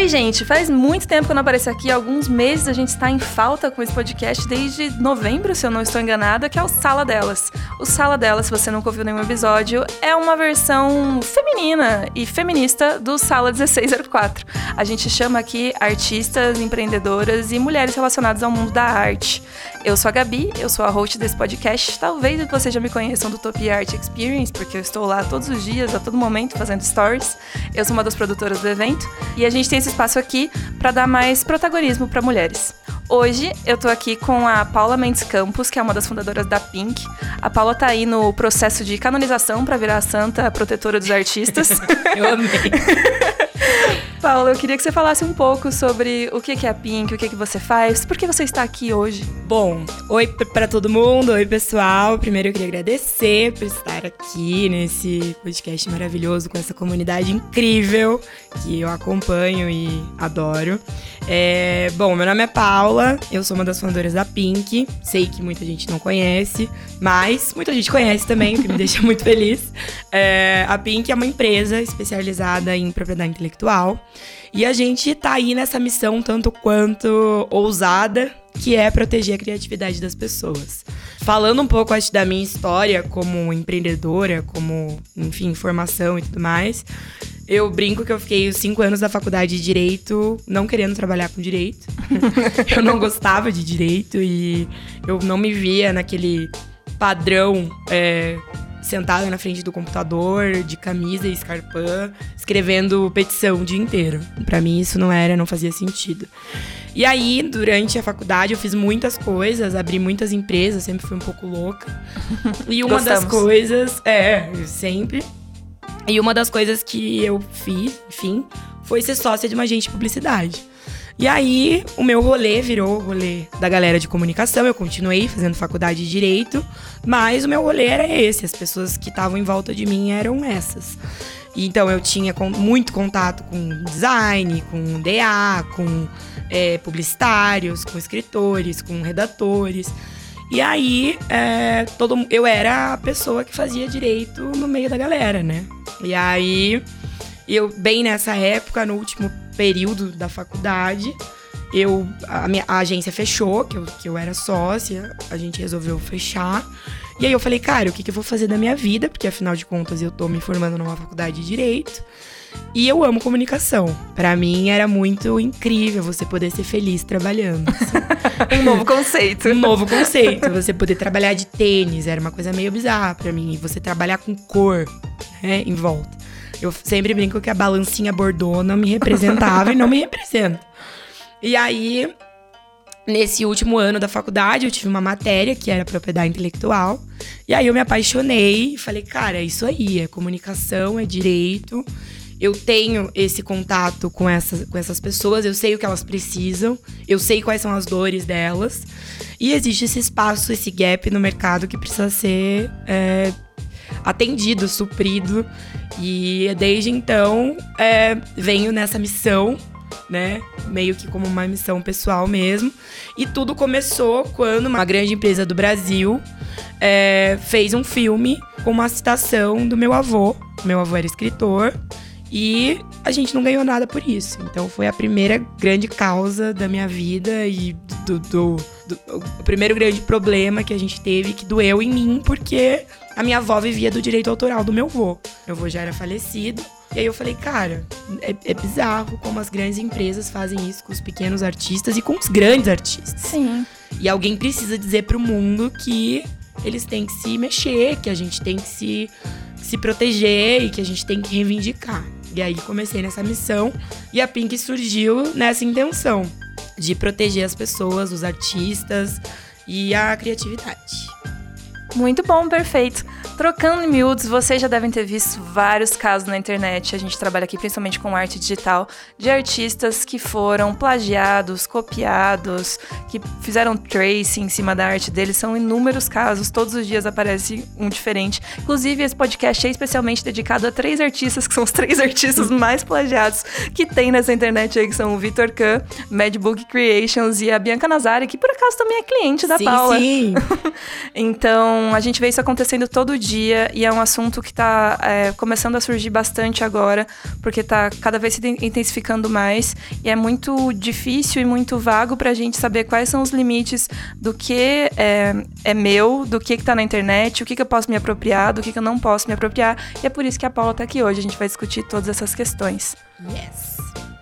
aí, gente, faz muito tempo que eu não apareço aqui. Há alguns meses a gente está em falta com esse podcast, desde novembro, se eu não estou enganada, que é o Sala Delas. O Sala Delas, se você nunca ouviu nenhum episódio, é uma versão feminina e feminista do Sala 1604. A gente chama aqui artistas, empreendedoras e mulheres relacionadas ao mundo da arte. Eu sou a Gabi, eu sou a host desse podcast. Talvez vocês já me conheçam do Utopia Art Experience, porque eu estou lá todos os dias, a todo momento, fazendo stories. Eu sou uma das produtoras do evento e a gente tem esse espaço aqui para dar mais protagonismo para mulheres. Hoje eu tô aqui com a Paula Mendes Campos, que é uma das fundadoras da Pink. A Paula tá aí no processo de canonização para virar a santa protetora dos artistas. Eu amei. Paula, eu queria que você falasse um pouco sobre o que é a Pink, o que você faz, por que você está aqui hoje? Bom, oi pra todo mundo, oi pessoal. Primeiro eu queria agradecer por estar aqui nesse podcast maravilhoso com essa comunidade incrível que eu acompanho e adoro. Bom, meu nome é Paula, eu sou uma das fundadoras da Pink. Sei que muita gente não conhece, mas muita gente conhece também, o que me deixa muito feliz. A Pink é uma empresa especializada em propriedade intelectual e a gente tá aí nessa missão tanto quanto ousada, que é proteger a criatividade das pessoas. Falando um pouco, acho, da minha história como empreendedora, como, enfim, formação e tudo mais, eu brinco que eu fiquei os 5 anos da faculdade de Direito não querendo trabalhar com Direito. Eu não gostava de Direito e eu não me via naquele padrão sentada na frente do computador, de camisa e escarpã, escrevendo petição o dia inteiro. Pra mim isso não fazia sentido. E aí, durante a faculdade, eu fiz muitas coisas, abri muitas empresas, sempre fui um pouco louca. E uma das coisas... sempre. E uma das coisas que eu fiz, enfim, foi ser sócia de uma agência de publicidade. E aí, o meu rolê virou o rolê da galera de comunicação. Eu continuei fazendo faculdade de Direito, mas o meu rolê era esse. As pessoas que estavam em volta de mim eram essas. Então, eu tinha muito contato com design, com DA, com publicitários, com escritores, com redatores. E aí, eu era a pessoa que fazia direito no meio da galera, né? E aí, bem nessa época, no último período da faculdade, a agência fechou, que eu era sócia, a gente resolveu fechar. E aí eu falei, cara, o que eu vou fazer da minha vida? Porque afinal de contas eu tô me formando numa faculdade de Direito. E eu amo comunicação. Pra mim era muito incrível você poder ser feliz trabalhando. Um novo conceito. Um novo conceito. Você poder trabalhar de tênis, era uma coisa meio bizarra pra mim. E você trabalhar com cor, né, em volta. Eu sempre brinco que a balancinha bordô não me representava e não me representa. E aí, nesse último ano da faculdade, eu tive uma matéria que era propriedade intelectual. E aí eu me apaixonei e falei, cara, é isso aí, é comunicação, é direito. Eu tenho esse contato com essas pessoas, eu sei o que elas precisam, eu sei quais são as dores delas. E existe esse espaço, esse gap no mercado que precisa ser atendido, suprido. E desde então, venho nessa missão, né? Meio que como uma missão pessoal mesmo. E tudo começou quando uma grande empresa do Brasil fez um filme com uma citação do meu avô. Meu avô era escritor. E a gente não ganhou nada por isso. Então foi a primeira grande causa da minha vida e o primeiro grande problema que a gente teve, que doeu em mim, porque a minha avó vivia do direito autoral do meu avô. Meu avô já era falecido. E aí eu falei, cara, é bizarro como as grandes empresas fazem isso com os pequenos artistas e com os grandes artistas. Sim. E alguém precisa dizer pro mundo que eles têm que se mexer, que a gente tem que se proteger e que a gente tem que reivindicar. E aí comecei nessa missão e a Pink surgiu nessa intenção de proteger as pessoas, os artistas e a criatividade. Muito bom, perfeito. Trocando em miúdos, vocês já devem ter visto vários casos na internet. A gente trabalha aqui principalmente com arte digital, de artistas que foram plagiados, copiados, que fizeram tracing em cima da arte deles. São inúmeros casos, todos os dias aparece um diferente. Inclusive, esse podcast é especialmente dedicado a 3 artistas, que são os 3 artistas mais plagiados que tem nessa internet aí, que são o Vitor Kahn, Madbook Creations e a Bianca Nazari, que por acaso também é cliente da Paula. Sim. Então, a gente vê isso acontecendo todo dia. dia e é um assunto que está começando a surgir bastante agora, porque está cada vez se intensificando mais e é muito difícil e muito vago para a gente saber quais são os limites do que é meu, do que está na internet, o que eu posso me apropriar, do que eu não posso me apropriar, e é por isso que a Paula está aqui hoje. A gente vai discutir todas essas questões. Yes!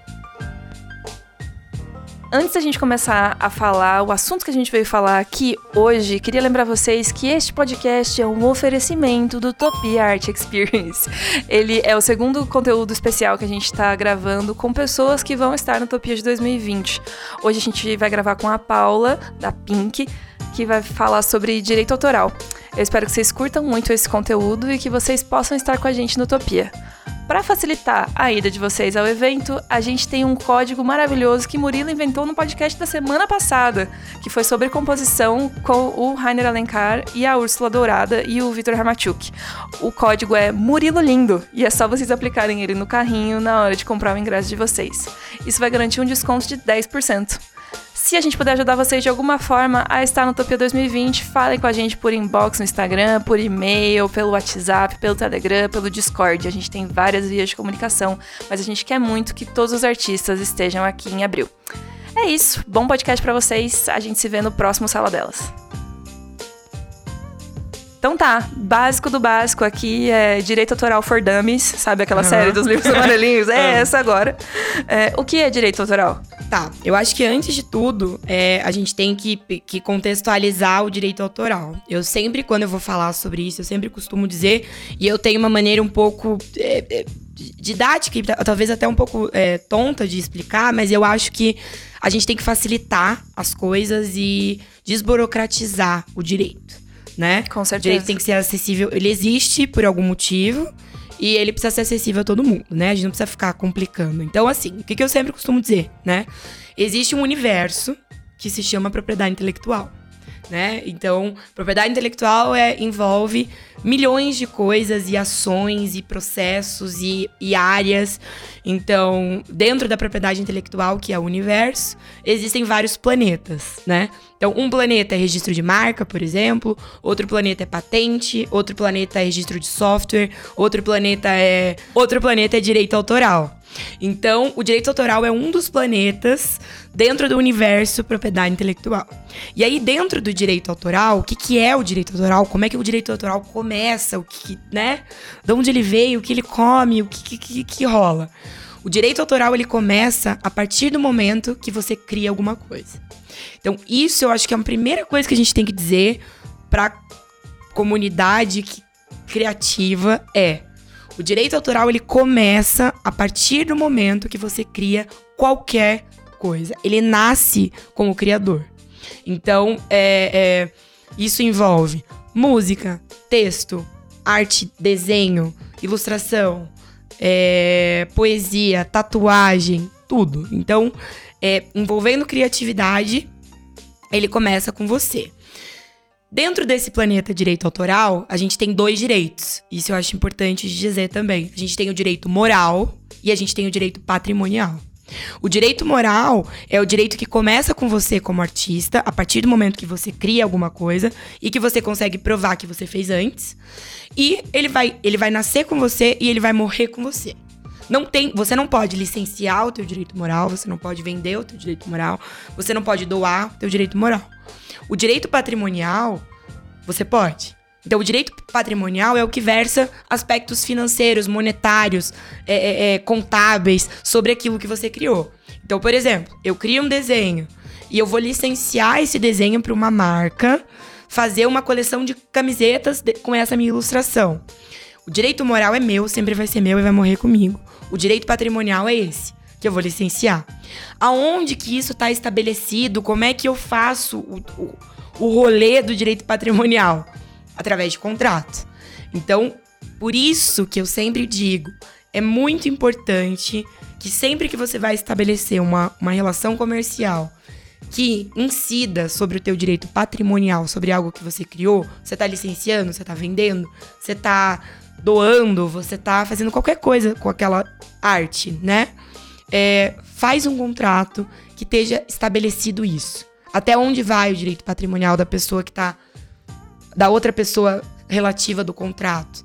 Antes da gente começar a falar o assunto que a gente veio falar aqui hoje, queria lembrar vocês que este podcast é um oferecimento do Utopia Art Experience. Ele é o segundo conteúdo especial que a gente está gravando com pessoas que vão estar no Utopia de 2020. Hoje a gente vai gravar com a Paula, da Pink, que vai falar sobre direito autoral. Eu espero que vocês curtam muito esse conteúdo e que vocês possam estar com a gente no Utopia. Para facilitar a ida de vocês ao evento, a gente tem um código maravilhoso que Murilo inventou no podcast da semana passada, que foi sobre composição com o Rainer Alencar e a Úrsula Dourada e o Vitor Ramachuk. O código é Murilo Lindo e é só vocês aplicarem ele no carrinho na hora de comprar o ingresso de vocês. Isso vai garantir um desconto de 10%. Se a gente puder ajudar vocês de alguma forma a estar no Utopia 2020, falem com a gente por inbox no Instagram, por e-mail, pelo WhatsApp, pelo Telegram, pelo Discord. A gente tem várias vias de comunicação, mas a gente quer muito que todos os artistas estejam aqui em abril. É isso, bom podcast pra vocês, a gente se vê no próximo Sala Delas. Então tá, básico do básico aqui é Direito Autoral for Dummies, sabe aquela série dos livros amarelinhos? É essa agora. O que é direito autoral? Tá, eu acho que antes de tudo, a gente tem que contextualizar o direito autoral. Eu sempre, quando eu vou falar sobre isso, eu sempre costumo dizer, e eu tenho uma maneira um pouco didática, e talvez até um pouco tonta de explicar, mas eu acho que a gente tem que facilitar as coisas e desburocratizar o direito. Né? Com certeza. O direito tem que ser acessível, ele existe por algum motivo e ele precisa ser acessível a todo mundo, né? A gente não precisa ficar complicando. Então, assim, o que eu sempre costumo dizer, né? Existe um universo que se chama propriedade intelectual, né? Então, propriedade intelectual envolve milhões de coisas e ações e processos e áreas. Então, dentro da propriedade intelectual, que é o universo, existem vários planetas, né? Então, um planeta é registro de marca, por exemplo, outro planeta é patente, outro planeta é registro de software, outro planeta é direito autoral. Então, o direito autoral é um dos planetas dentro do universo propriedade intelectual. E aí, dentro do direito autoral, o que é o direito autoral? Como é que o direito autoral começa? Né? De onde ele veio? O que ele come? O que rola? O direito autoral, ele começa a partir do momento que você cria alguma coisa. Então, isso eu acho que é a primeira coisa que a gente tem que dizer para a comunidade criativa o direito autoral, ele começa a partir do momento que você cria qualquer coisa. Ele nasce como criador. Então, isso envolve música, texto, arte, desenho, ilustração, poesia, tatuagem, tudo. Então, envolvendo criatividade, ele começa com você. Dentro desse planeta direito autoral, a gente tem 2 direitos. Isso eu acho importante de dizer também. A gente tem o direito moral e a gente tem o direito patrimonial. O direito moral é o direito que começa com você como artista, a partir do momento que você cria alguma coisa e que você consegue provar que você fez antes. E ele vai nascer com você e ele vai morrer com você. Você não pode licenciar o teu direito moral, você não pode vender o teu direito moral, você não pode doar o teu direito moral. O direito patrimonial, você pode. Então, o direito patrimonial é o que versa aspectos financeiros, monetários, contábeis sobre aquilo que você criou. Então, por exemplo, eu crio um desenho e eu vou licenciar esse desenho para uma marca, fazer uma coleção de camisetas com essa minha ilustração. O direito moral é meu, sempre vai ser meu e vai morrer comigo. O direito patrimonial é esse, que eu vou licenciar. Aonde que isso está estabelecido? Como é que eu faço o rolê do direito patrimonial? Através de contrato. Então, por isso que eu sempre digo, é muito importante que sempre que você vai estabelecer uma relação comercial que incida sobre o teu direito patrimonial, sobre algo que você criou, você está licenciando, você está vendendo, você está doando, você tá fazendo qualquer coisa com aquela arte, né? Faz um contrato que esteja estabelecido isso. Até onde vai o direito patrimonial da pessoa que tá... da outra pessoa relativa do contrato.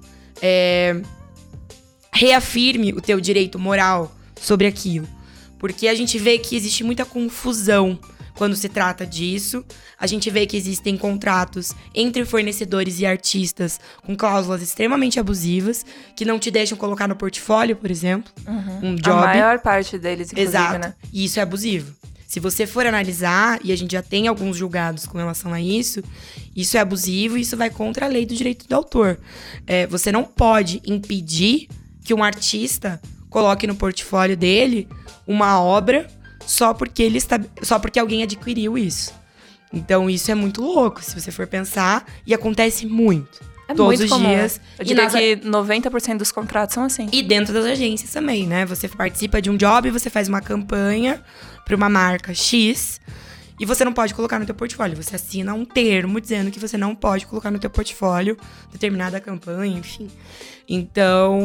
Reafirme o teu direito moral sobre aquilo. Porque a gente vê que existe muita confusão quando se trata disso. A gente vê que existem contratos entre fornecedores e artistas com cláusulas extremamente abusivas, que não te deixam colocar no portfólio, por exemplo, um job. A maior parte deles, inclusive, Exato. né? E isso é abusivo. Se você for analisar, e a gente já tem alguns julgados com relação a isso é abusivo e isso vai contra a lei do direito do autor. Você não pode impedir que um artista coloque no portfólio dele uma obra só porque alguém adquiriu isso. Então, isso é muito louco, se você for pensar, e acontece muito. Todos os dias. Eu diria que 90% dos contratos são assim. E dentro das agências também, né? Você participa de um job, você faz uma campanha para uma marca X e você não pode colocar no teu portfólio. Você assina um termo dizendo que você não pode colocar no teu portfólio determinada campanha, enfim. Então,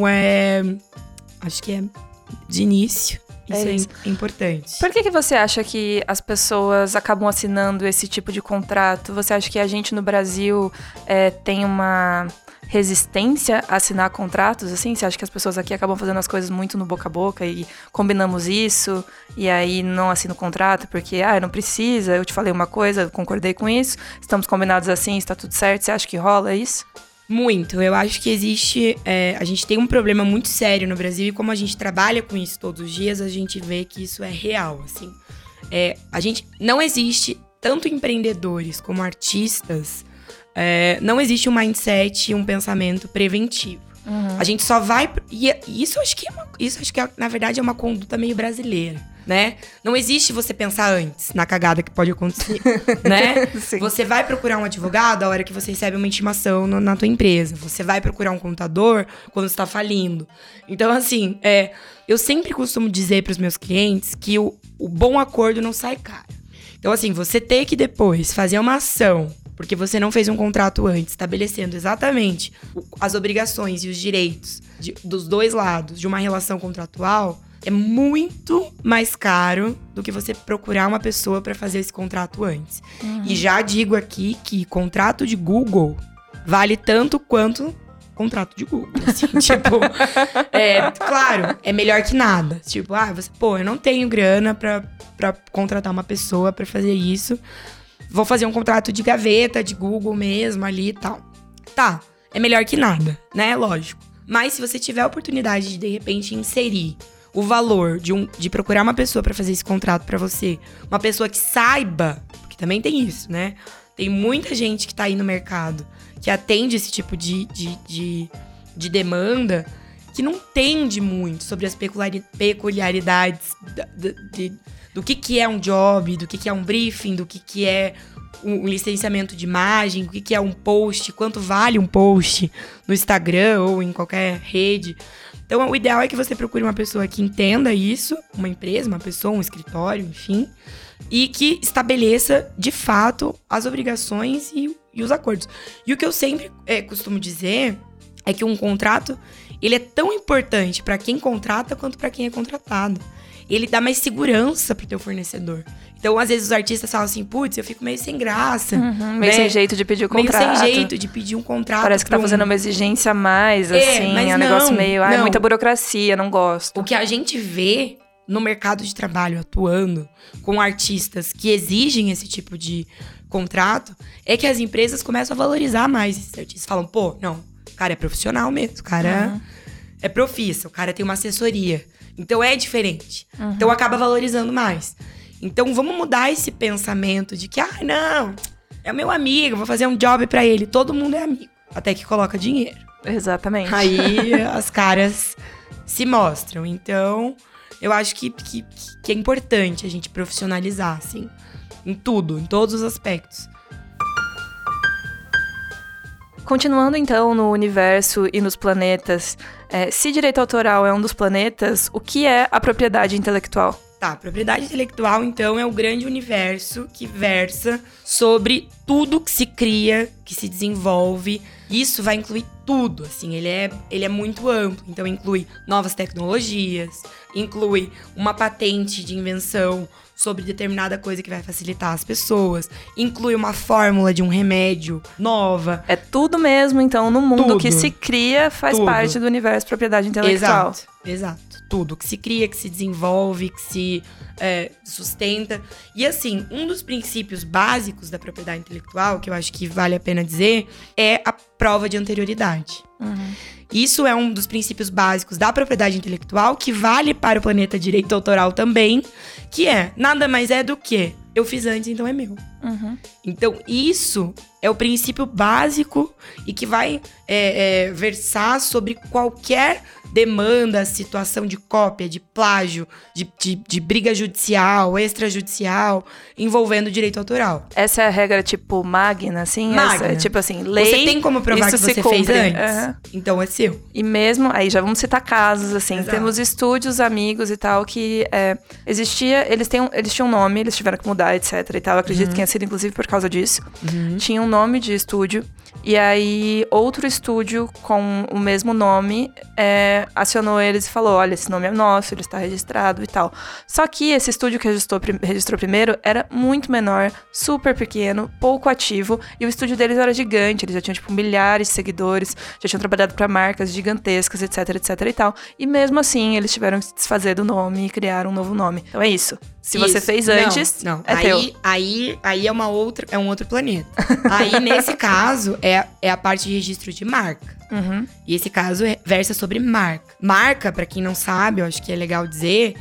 acho que é de início. Isso é importante. Por que você acha que as pessoas acabam assinando esse tipo de contrato? Você acha que a gente no Brasil tem uma resistência a assinar contratos, assim? Você acha que as pessoas aqui acabam fazendo as coisas muito no boca a boca e combinamos isso e aí não assino o contrato porque, não precisa, eu te falei uma coisa, eu concordei com isso, estamos combinados assim, está tudo certo, você acha que rola isso? Muito. Eu acho que existe... a gente tem um problema muito sério no Brasil e como a gente trabalha com isso todos os dias, a gente vê que isso é real, assim. A gente... Não existe, tanto empreendedores como artistas, não existe um mindset e um pensamento preventivo. A gente só vai... E isso acho que na verdade, é uma conduta meio brasileira, né? Não existe você pensar antes na cagada que pode acontecer, né? Sim. Você vai procurar um advogado a hora que você recebe uma intimação na tua empresa. Você vai procurar um contador quando você tá falindo. Então, assim, eu sempre costumo dizer pros meus clientes que o bom acordo não sai caro. Então, assim, você ter que depois fazer uma ação porque você não fez um contrato antes, estabelecendo exatamente as obrigações e os direitos dos dois lados de uma relação contratual, é muito mais caro do que você procurar uma pessoa para fazer esse contrato antes. E já digo aqui que contrato de Google vale tanto quanto contrato de Google. Assim, tipo, claro, é melhor que nada. Tipo, eu não tenho grana pra contratar uma pessoa pra fazer isso. Vou fazer um contrato de gaveta, de Google mesmo, ali e tal. Tá, é melhor que nada, né? Lógico. Mas se você tiver a oportunidade de repente, inserir o valor de procurar uma pessoa pra fazer esse contrato pra você, uma pessoa que saiba, porque também tem isso, né? Tem muita gente que tá aí no mercado que atende esse tipo de demanda, que não entende muito sobre as peculiaridades do que é um job, do que é um briefing, do que é um licenciamento de imagem, o que é um post, quanto vale um post no Instagram ou em qualquer rede. Então, o ideal é que você procure uma pessoa que entenda isso, uma empresa, uma pessoa, um escritório, enfim, e que estabeleça, de fato, as obrigações e os acordos. E o que eu sempre costumo dizer é que um contrato, ele é tão importante para quem contrata quanto para quem é contratado. Ele dá mais segurança pro teu fornecedor. Então, às vezes, os artistas falam assim, putz, eu fico meio sem graça. Meio sem jeito de pedir o contrato. Meio sem jeito de pedir um contrato. Parece que tá fazendo uma exigência a mais, assim. Mas é um negócio meio... é muita burocracia, não gosto. O que a gente vê no mercado de trabalho atuando com artistas que exigem esse tipo de contrato é que as empresas começam a valorizar mais esses artistas. Falam, não, o cara é profissional mesmo, o cara é profissa, o cara tem uma assessoria. Então, é diferente. Então, acaba valorizando mais. Então, vamos mudar esse pensamento de que, não, é o meu amigo, vou fazer um job pra ele. Todo mundo é amigo, até que coloca dinheiro. Exatamente. Aí, as caras se mostram. Então, eu acho que é importante a gente profissionalizar, assim, em tudo, em todos os aspectos. Continuando, então, no universo e nos planetas, se direito autoral é um dos planetas, o que é a propriedade intelectual? Tá, propriedade intelectual, então, é o grande universo que versa sobre tudo que se cria, que se desenvolve. Isso vai incluir tudo, assim, ele é muito amplo. Então, inclui novas tecnologias, inclui uma patente de invenção sobre determinada coisa que vai facilitar as pessoas, inclui uma fórmula de um remédio nova. É tudo mesmo, então, no mundo Tudo. que se cria faz parte do universo propriedade intelectual. Exato. Tudo que se cria, que se desenvolve, que se sustenta. E assim, um dos princípios básicos da propriedade intelectual, que eu acho que vale a pena dizer, é a prova de anterioridade. Isso é um dos princípios básicos da propriedade intelectual, que vale para o planeta direito autoral também, que é, nada mais é do que, eu fiz antes, então é meu. Então, isso é o princípio básico e que vai versar sobre qualquer demanda, situação de cópia, de plágio, de briga judicial, extrajudicial, envolvendo direito autoral. Essa é a regra, tipo, magna, assim? Magna. Essa, tipo assim, lei... Você tem como provar que isso você se fez cumpre. antes? Então é seu. E mesmo, aí já vamos citar casos, assim, Exato. temos estúdios, amigos e tal, que existia, eles tinham um nome, eles tiveram que mudar, etc e tal, acredito que tenha sido inclusive por causa disso. Tinha um nome de estúdio, e aí outro estúdio com o mesmo nome acionou eles e falou, olha, esse nome é nosso, ele está registrado e tal. Só que esse estúdio que registrou primeiro era muito menor, super pequeno, pouco ativo, e o estúdio deles era gigante, eles já tinham, tipo, milhares de seguidores, já tinham trabalhado para marcas gigantescas, etc e tal. E mesmo assim, eles tiveram que se desfazer do nome e criar um novo nome. Então é isso. Se você fez antes, não. é teu. Aí é um outro planeta. Aí, nesse caso, é a parte de registro de marca. E esse caso versa sobre marca. Marca, pra quem não sabe, eu acho que é legal dizer,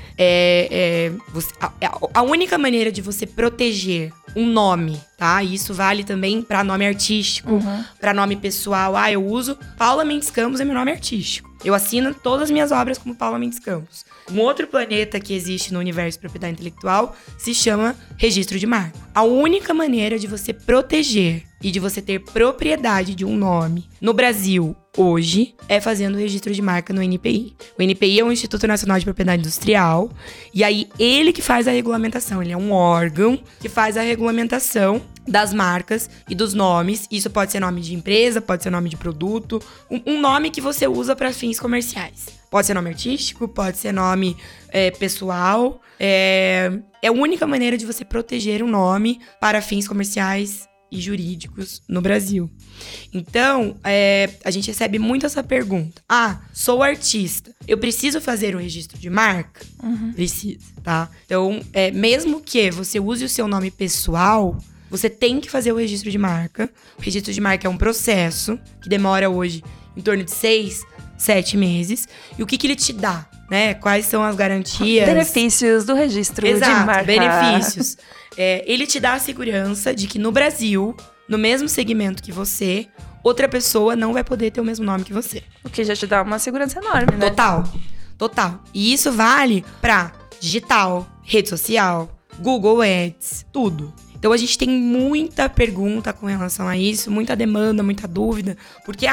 a única maneira de você proteger um nome, tá? E isso vale também pra nome artístico, pra nome pessoal. Eu uso Paula Mendes Campos, é meu nome artístico. Eu assino todas as minhas obras como Paula Mendes Campos. Um outro planeta que existe no universo de propriedade intelectual se chama registro de marca. A única maneira de você proteger e de você ter propriedade de um nome no Brasil hoje é fazendo o registro de marca no INPI. O INPI é o Instituto Nacional de Propriedade Industrial, e aí ele que faz a regulamentação, ele é um órgão que faz a regulamentação das marcas e dos nomes. Isso pode ser nome de empresa, pode ser nome de produto, um nome que você usa para fins comerciais. Pode ser nome artístico, pode ser nome pessoal. É a única maneira de você proteger um nome para fins comerciais e jurídicos no Brasil. Então, a gente recebe muito essa pergunta. Sou artista, eu preciso fazer o registro de marca? Precisa, tá? Então, mesmo que você use o seu nome pessoal, você tem que fazer o registro de marca. O registro de marca é um processo que demora hoje em torno de 6-7 meses. E o que ele te dá, né? Quais são as garantias? Benefícios do registro de marca. Benefícios. Ele te dá a segurança de que no Brasil, no mesmo segmento que você, outra pessoa não vai poder ter o mesmo nome que você. O que já te dá uma segurança enorme, né? Total. E isso vale pra digital, rede social, Google Ads, tudo. Então, a gente tem muita pergunta com relação a isso, muita demanda, muita dúvida. Porque,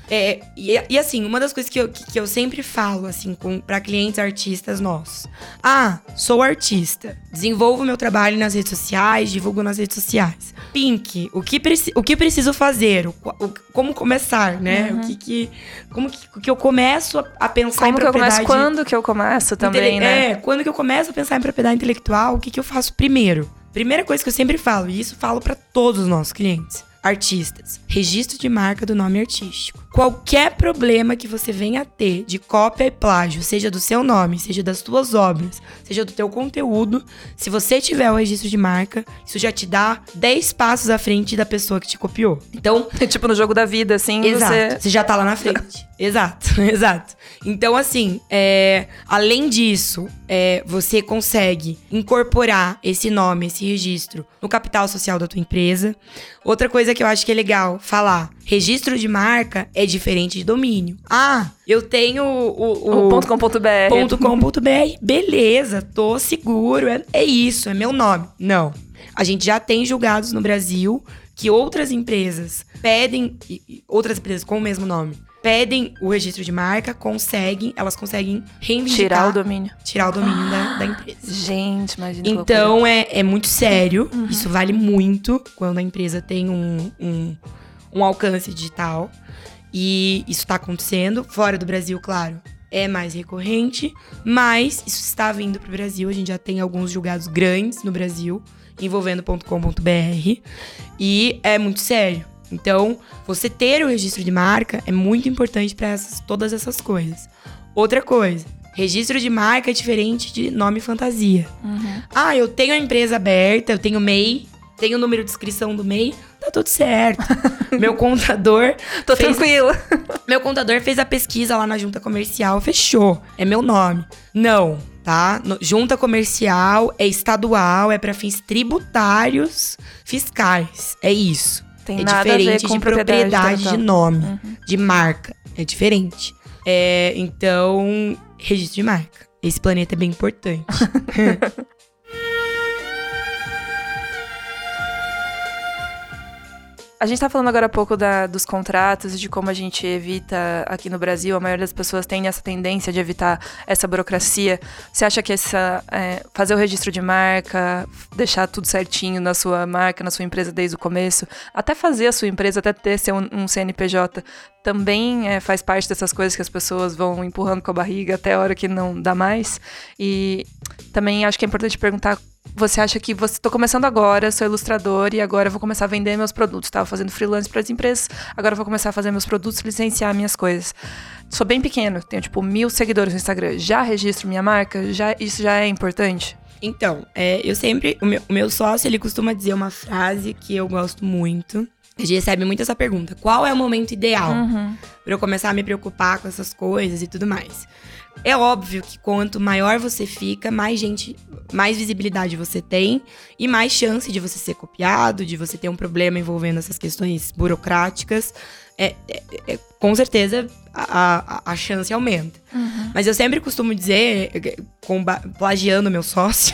e assim, uma das coisas que eu sempre falo, assim, pra clientes artistas nossos. Sou artista, desenvolvo meu trabalho nas redes sociais, divulgo nas redes sociais. Pink, o que preciso fazer? Como começar, né? Como que eu começo a pensar em propriedade... Quando que eu começo também, né? Quando que eu começo a pensar em propriedade intelectual, o que eu faço primeiro? Primeira coisa que eu sempre falo, e isso falo para todos os nossos clientes, artistas, registro de marca do nome artístico. Qualquer problema que você venha a ter de cópia e plágio, seja do seu nome, seja das suas obras, seja do teu conteúdo, se você tiver o registro de marca, isso já te dá 10 passos à frente da pessoa que te copiou. Então, tipo no jogo da vida, assim, exato, você já tá lá na frente. Exato. Então, assim, além disso, você consegue incorporar esse nome, esse registro, no capital social da tua empresa. Outra coisa que eu acho que é legal falar, registro de marca é diferente de domínio. Eu tenho o .com.br. Beleza, tô seguro, é isso, é meu nome. Não. A gente já tem julgados no Brasil que outras empresas pedem, outras empresas com o mesmo nome, pedem o registro de marca, elas conseguem reivindicar. Tirar o domínio da empresa. Gente, imagina. Então, é muito sério. Isso vale muito quando a empresa tem um alcance digital. E isso tá acontecendo. Fora do Brasil, claro, é mais recorrente, mas isso está vindo para o Brasil. A gente já tem alguns julgados grandes no Brasil, envolvendo .com.br, e é muito sério. Então, você ter o registro de marca é muito importante para todas essas coisas. Outra coisa, registro de marca é diferente de nome fantasia. Eu tenho a empresa aberta, eu tenho MEI, tenho o número de inscrição do MEI, tá tudo certo. Meu contador... tranquila. Meu contador fez a pesquisa lá na junta comercial, fechou. É meu nome. Não, tá? Junta comercial é estadual, é para fins tributários fiscais. É isso. Tem é nada diferente a ver com de propriedade de nome, de marca. É diferente. Então, registro de marca. Esse planeta é bem importante. A gente tá falando agora há pouco dos contratos e de como a gente evita aqui no Brasil. A maioria das pessoas tem essa tendência de evitar essa burocracia. Você acha que fazer o registro de marca, deixar tudo certinho na sua marca, na sua empresa desde o começo, até fazer a sua empresa, até ser um CNPJ, também faz parte dessas coisas que as pessoas vão empurrando com a barriga até a hora que não dá mais? E também acho que é importante perguntar: você acha que tô começando agora, sou ilustrador e agora vou começar a vender meus produtos? Tava fazendo freelance para as empresas, agora vou começar a fazer meus produtos, licenciar minhas coisas. Sou bem pequeno, tenho 1.000 seguidores no Instagram. Já registro minha marca? Isso já é importante? Então, eu sempre... O meu sócio, ele costuma dizer uma frase que eu gosto muito. A gente recebe muito essa pergunta: qual é o momento ideal para eu começar a me preocupar com essas coisas e tudo mais? É óbvio que quanto maior você fica, mais visibilidade você tem e mais chance de você ser copiado, de você ter um problema envolvendo essas questões burocráticas. Com certeza a chance aumenta. Mas eu sempre costumo dizer, plagiando meu sócio,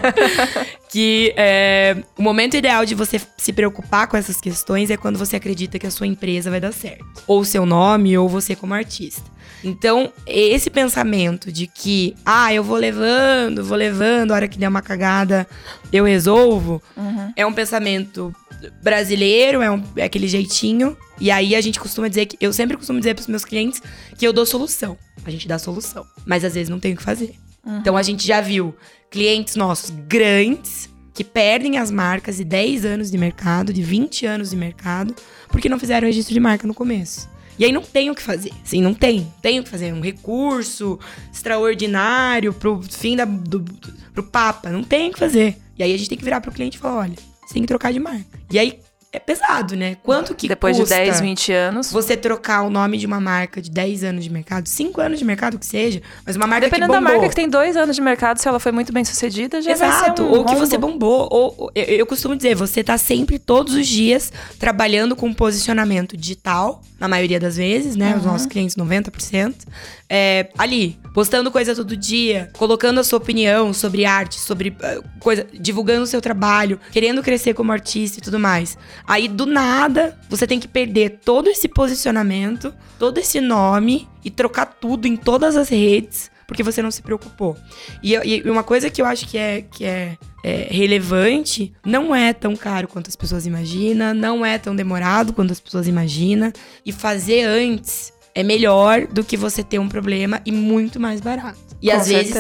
que o momento ideal de você se preocupar com essas questões é quando você acredita que a sua empresa vai dar certo. Ou o seu nome, ou você como artista. Então, esse pensamento de que, eu vou levando, a hora que der uma cagada, eu resolvo, é um pensamento brasileiro, é aquele jeitinho. E aí a gente costuma dizer eu sempre costumo dizer pros meus clientes que eu dou solução. A gente dá solução, mas às vezes não tem o que fazer. Então a gente já viu clientes nossos grandes que perdem as marcas de 10 anos de mercado, de 20 anos de mercado, porque não fizeram registro de marca no começo. E aí não tem o que fazer. Sim, não tem. Tem o que fazer. Um recurso extraordinário pro fim pro Papa. Não tem o que fazer. E aí a gente tem que virar pro cliente e falar: olha, você tem que trocar de marca. E aí é pesado, né? Quanto que depois custa de 10, 20 anos você trocar o nome de uma marca de 10 anos de mercado, 5 anos de mercado que seja, mas uma marca dependendo que bombou. da marca que tem 2 anos de mercado, se ela foi muito bem sucedida, já Exato, vai ser ou que você bombou. Ou eu costumo dizer, você tá sempre, todos os dias, trabalhando com posicionamento digital, na maioria das vezes, né? Os nossos clientes, 90%. Ali, postando coisa todo dia, colocando a sua opinião sobre arte, sobre coisa, divulgando o seu trabalho, querendo crescer como artista e tudo mais. Aí, do nada, você tem que perder todo esse posicionamento, todo esse nome e trocar tudo em todas as redes, porque você não se preocupou. E uma coisa que eu acho que é relevante, não é tão caro quanto as pessoas imaginam, não é tão demorado quanto as pessoas imaginam, e fazer antes é melhor do que você ter um problema e muito mais barato. E às vezes,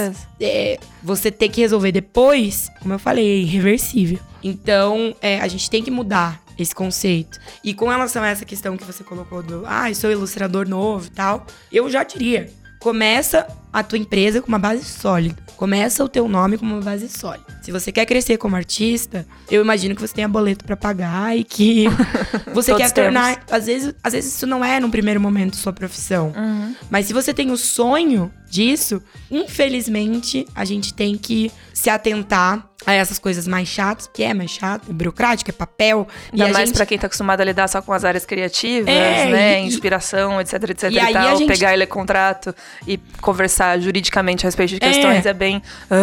você ter que resolver depois, como eu falei, é irreversível. Então, a gente tem que mudar esse conceito. E com relação a essa questão que você colocou eu sou ilustrador novo e tal, eu já diria: começa a tua empresa com uma base sólida. Começa o teu nome com uma base sólida. Se você quer crescer como artista, eu imagino que você tenha boleto pra pagar e que você quer tornar... Às vezes isso não é, num primeiro momento, sua profissão. Mas se você tem o sonho disso, infelizmente, a gente tem que se atentar a essas coisas mais chatas, que é mais chato, é burocrático, é papel. Ainda mais pra quem tá acostumado a lidar só com as áreas criativas, né? Inspiração, etc e aí tal. Pegar e ler contrato e conversar juridicamente a respeito de questões é bem...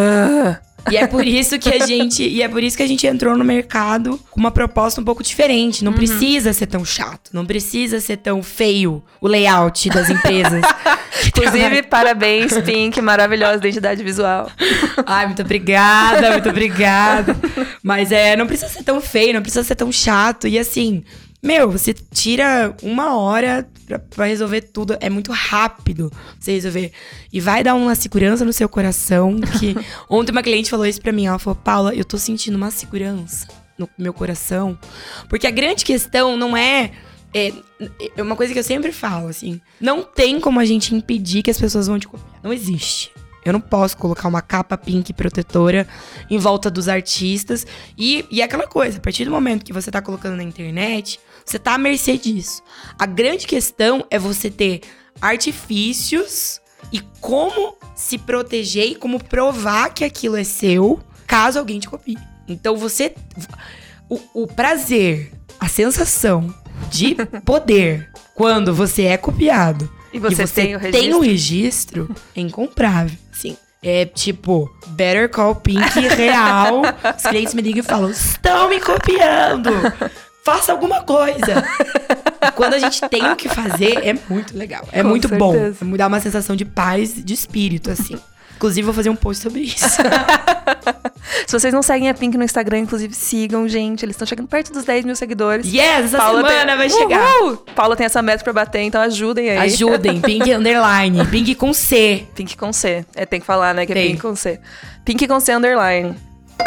E é por isso que a gente entrou no mercado com uma proposta um pouco diferente. Não precisa ser tão chato, não precisa ser tão feio o layout das empresas. Inclusive, parabéns, Pink, maravilhosa identidade visual. Ai, muito obrigada. Mas não precisa ser tão feio, não precisa ser tão chato. E assim, você tira 1 hora pra resolver tudo. É muito rápido você resolver. E vai dar uma segurança no seu coração. Que ontem uma cliente falou isso pra mim. Ela falou, Paula, eu tô sentindo uma segurança no meu coração. Porque a grande questão não é uma coisa que eu sempre falo, assim. Não tem como a gente impedir que as pessoas vão te copiar. Não existe. Eu não posso colocar uma capa pink protetora em volta dos artistas. E aquela coisa, a partir do momento que você tá colocando na internet, você tá à mercê disso. A grande questão é você ter artifícios e como se proteger e como provar que aquilo é seu, caso alguém te copie. Então o prazer, a sensação de poder quando você é copiado e você tem o registro, é incomparável. Sim. É tipo, Better Call Pink real. Os clientes me ligam e falam, estão me copiando! Faça alguma coisa! E quando a gente tem o que fazer, é muito legal. É muito bom. Dá uma sensação de paz, de espírito, assim. Inclusive, vou fazer um post sobre isso. Se vocês não seguem a Pink no Instagram, inclusive, sigam, gente. Eles estão chegando perto dos 10 mil seguidores. Yes, essa semana vai chegar. Paula tem essa meta pra bater, então ajudem aí. Ajudem. Pink underline. Pink com C. Pink com C. Tem que falar, né, que é Pink com C. Pink com C underline.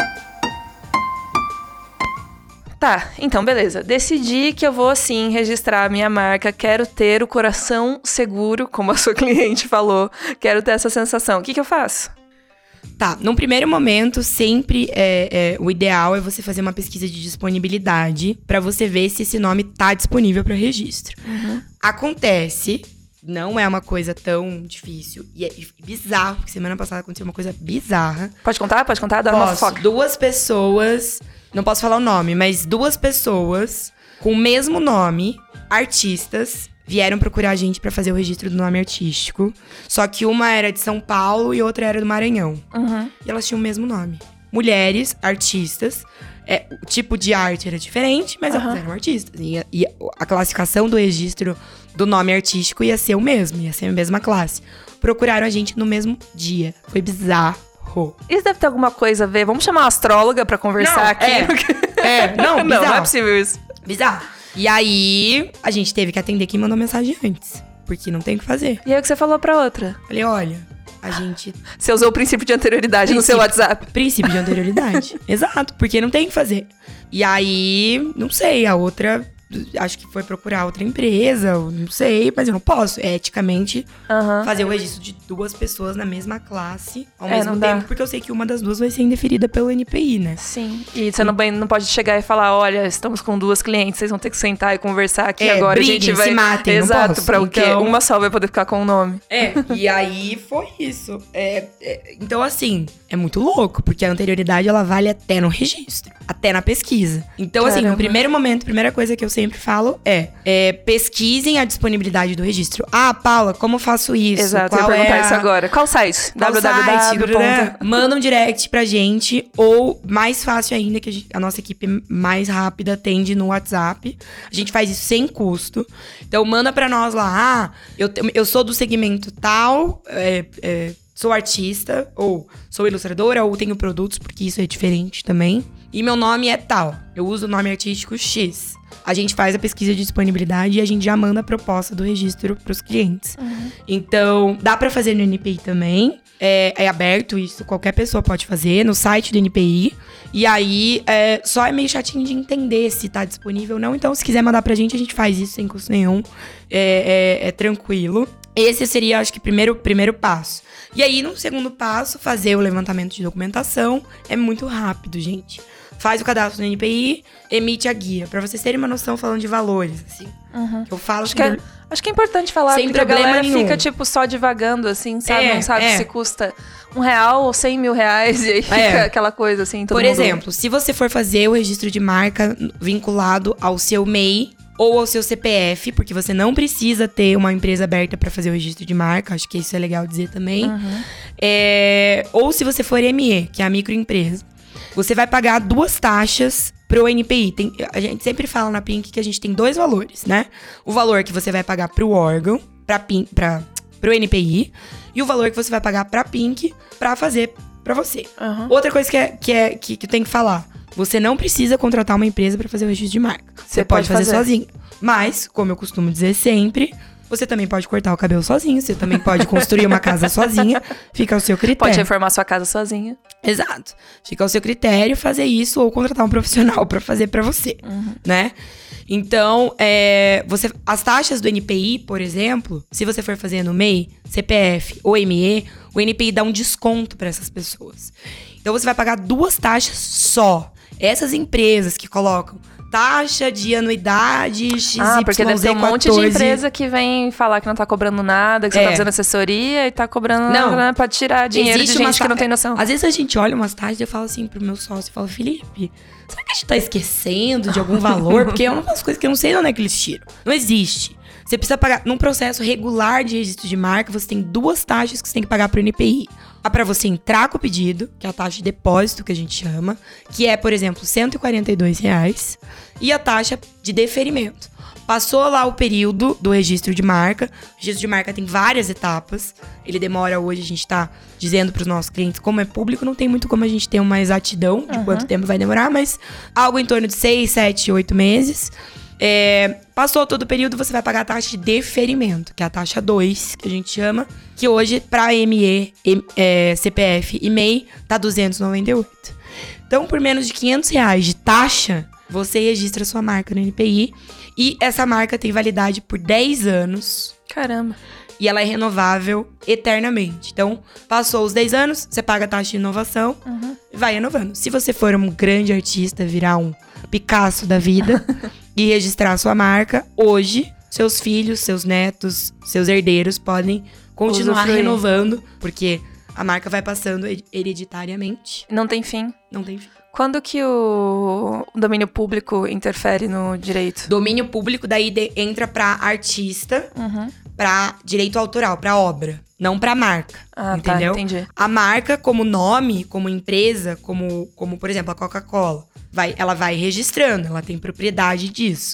Tá, então beleza. Decidi que eu vou sim registrar a minha marca. Quero ter o coração seguro, como a sua cliente falou. Quero ter essa sensação. O que eu faço? Tá, num primeiro momento, sempre o ideal é você fazer uma pesquisa de disponibilidade pra você ver se esse nome tá disponível para registro. Uhum. Acontece, não é uma coisa tão difícil e é bizarro, porque semana passada aconteceu uma coisa bizarra. Pode contar? Dá uma fofoca. 2 pessoas, não posso falar o nome, mas 2 pessoas com o mesmo nome, artistas, vieram procurar a gente pra fazer o registro do nome artístico. Só que uma era de São Paulo e outra era do Maranhão. Uhum. E elas tinham o mesmo nome. Mulheres, artistas. O tipo de arte era diferente, mas elas eram artistas. E a classificação do registro do nome artístico ia ser o mesmo. Ia ser a mesma classe. Procuraram a gente no mesmo dia. Foi bizarro. Isso deve ter alguma coisa a ver. Vamos chamar uma astróloga pra conversar aqui. Bizarro. Não é possível isso. Bizarro. E aí, a gente teve que atender quem mandou mensagem antes. Porque não tem o que fazer. E aí o que você falou pra outra? Falei, olha, a gente... Você usou o princípio de anterioridade no seu WhatsApp. Princípio de anterioridade. Exato, porque não tem o que fazer. E aí, não sei, a outra... Acho que foi procurar outra empresa, não sei, mas eu não posso eticamente fazer o registro de 2 pessoas na mesma classe ao mesmo tempo, porque eu sei que uma das 2 vai ser indeferida pelo NPI, né? Sim. E você não pode chegar e falar, olha, estamos com 2 clientes, vocês vão ter que sentar e conversar aqui agora. Briguem, a gente vai se matem, exato, não posso. pra o quê? Então... Uma só vai poder ficar com o nome. E aí foi isso. Então, assim, é muito louco, porque a anterioridade, ela vale até no registro, até na pesquisa. Então, assim, no primeiro momento, a primeira coisa que eu sempre falo pesquisem a disponibilidade do registro. Ah, Paula, como faço isso? Exato, eu ia perguntar isso agora. Qual site? Manda um direct pra gente, ou mais fácil ainda, que a nossa equipe mais rápida atende no WhatsApp. A gente faz isso sem custo. Então, manda pra nós lá, eu sou do segmento tal, sou artista, ou sou ilustradora, ou tenho produtos, porque isso é diferente também. E meu nome é tal. Eu uso o nome artístico X. A gente faz a pesquisa de disponibilidade e a gente já manda a proposta do registro pros clientes. Então, dá pra fazer no NPI também. É aberto isso, qualquer pessoa pode fazer no site do NPI. E aí, só é meio chatinho de entender se tá disponível ou não. Então, se quiser mandar pra gente, a gente faz isso sem custo nenhum. É tranquilo. Esse seria, acho que, o primeiro passo. E aí, no segundo passo, fazer o levantamento de documentação. É muito rápido, gente. Faz o cadastro no NPI, emite a guia. Pra vocês terem uma noção falando de valores, assim. Eu falo acho que é importante falar, sem porque a galera nenhum. Fica, tipo, só divagando, assim, sabe? Não sabe se custa R$1 ou 100 mil reais. E aí fica aquela coisa, assim, todo Por mundo... exemplo, se você for fazer o registro de marca vinculado ao seu MEI ou ao seu CPF, porque você não precisa ter uma empresa aberta pra fazer o registro de marca, acho que isso é legal dizer também. Ou se você for ME, que é a microempresa. Você vai pagar 2 taxas pro NPI. A gente sempre fala na Pink que a gente tem 2 valores, né? O valor que você vai pagar pro órgão, pro NPI, e o valor que você vai pagar pra Pink pra fazer pra você. Outra coisa que eu tenho que falar. você não precisa contratar uma empresa para fazer o registro de marca. Você pode fazer sozinho. Mas, como eu costumo dizer sempre, você também pode cortar o cabelo sozinho, você também pode construir uma casa sozinha, fica ao seu critério. Pode reformar sua casa sozinha. Exato. Fica ao seu critério fazer isso ou contratar um profissional para fazer para você, né? Então, as taxas do NPI, por exemplo, se você for fazer no MEI, CPF ou ME, o NPI dá um desconto para essas pessoas. Então, você vai pagar 2 taxas só. Essas empresas que colocam taxa de anuidade XYZ14. Porque deve ter um monte de empresa que vem falar que não tá cobrando nada, que você tá fazendo assessoria e tá cobrando nada pra tirar dinheiro de gente que não tem noção. Às vezes a gente olha umas taxas e eu falo assim pro meu sócio, eu falo, Felipe, será que a gente tá esquecendo de algum valor? Porque é uma das coisas que eu não sei de onde é que eles tiram. Não existe. Você precisa pagar, num processo regular de registro de marca, você tem 2 taxas que você tem que pagar pro NPI. A pra você entrar com o pedido, que é a taxa de depósito, que a gente chama, que é, por exemplo, R$142, e a taxa de deferimento. Passou lá o período do registro de marca. O registro de marca tem várias etapas. Ele demora hoje, a gente tá dizendo pros nossos clientes, como é público, não tem muito como a gente ter uma exatidão de quanto tempo vai demorar, mas algo em torno de 6, 7, 8 meses. Passou todo o período, você vai pagar a taxa de deferimento, que é a taxa 2, que a gente chama, que hoje, para ME, CPF e MEI, tá R$298. Então, por menos de R$500 de taxa, você registra sua marca no NPI, e essa marca tem validade por 10 anos. Caramba. E ela é renovável eternamente. Então, passou os 10 anos, você paga a taxa de inovação e vai renovando. Se você for um grande artista, virar um Picasso da vida e registrar sua marca, hoje, seus filhos, seus netos, seus herdeiros podem continuar renovando, porque a marca vai passando hereditariamente. Não tem fim. Não tem fim. Quando que o domínio público interfere no direito? Domínio público daí entra pra artista, pra direito autoral, pra obra, não pra marca, entendeu? Tá, entendi. A marca como nome, como empresa, como por exemplo, a Coca-Cola, ela vai registrando, ela tem propriedade disso.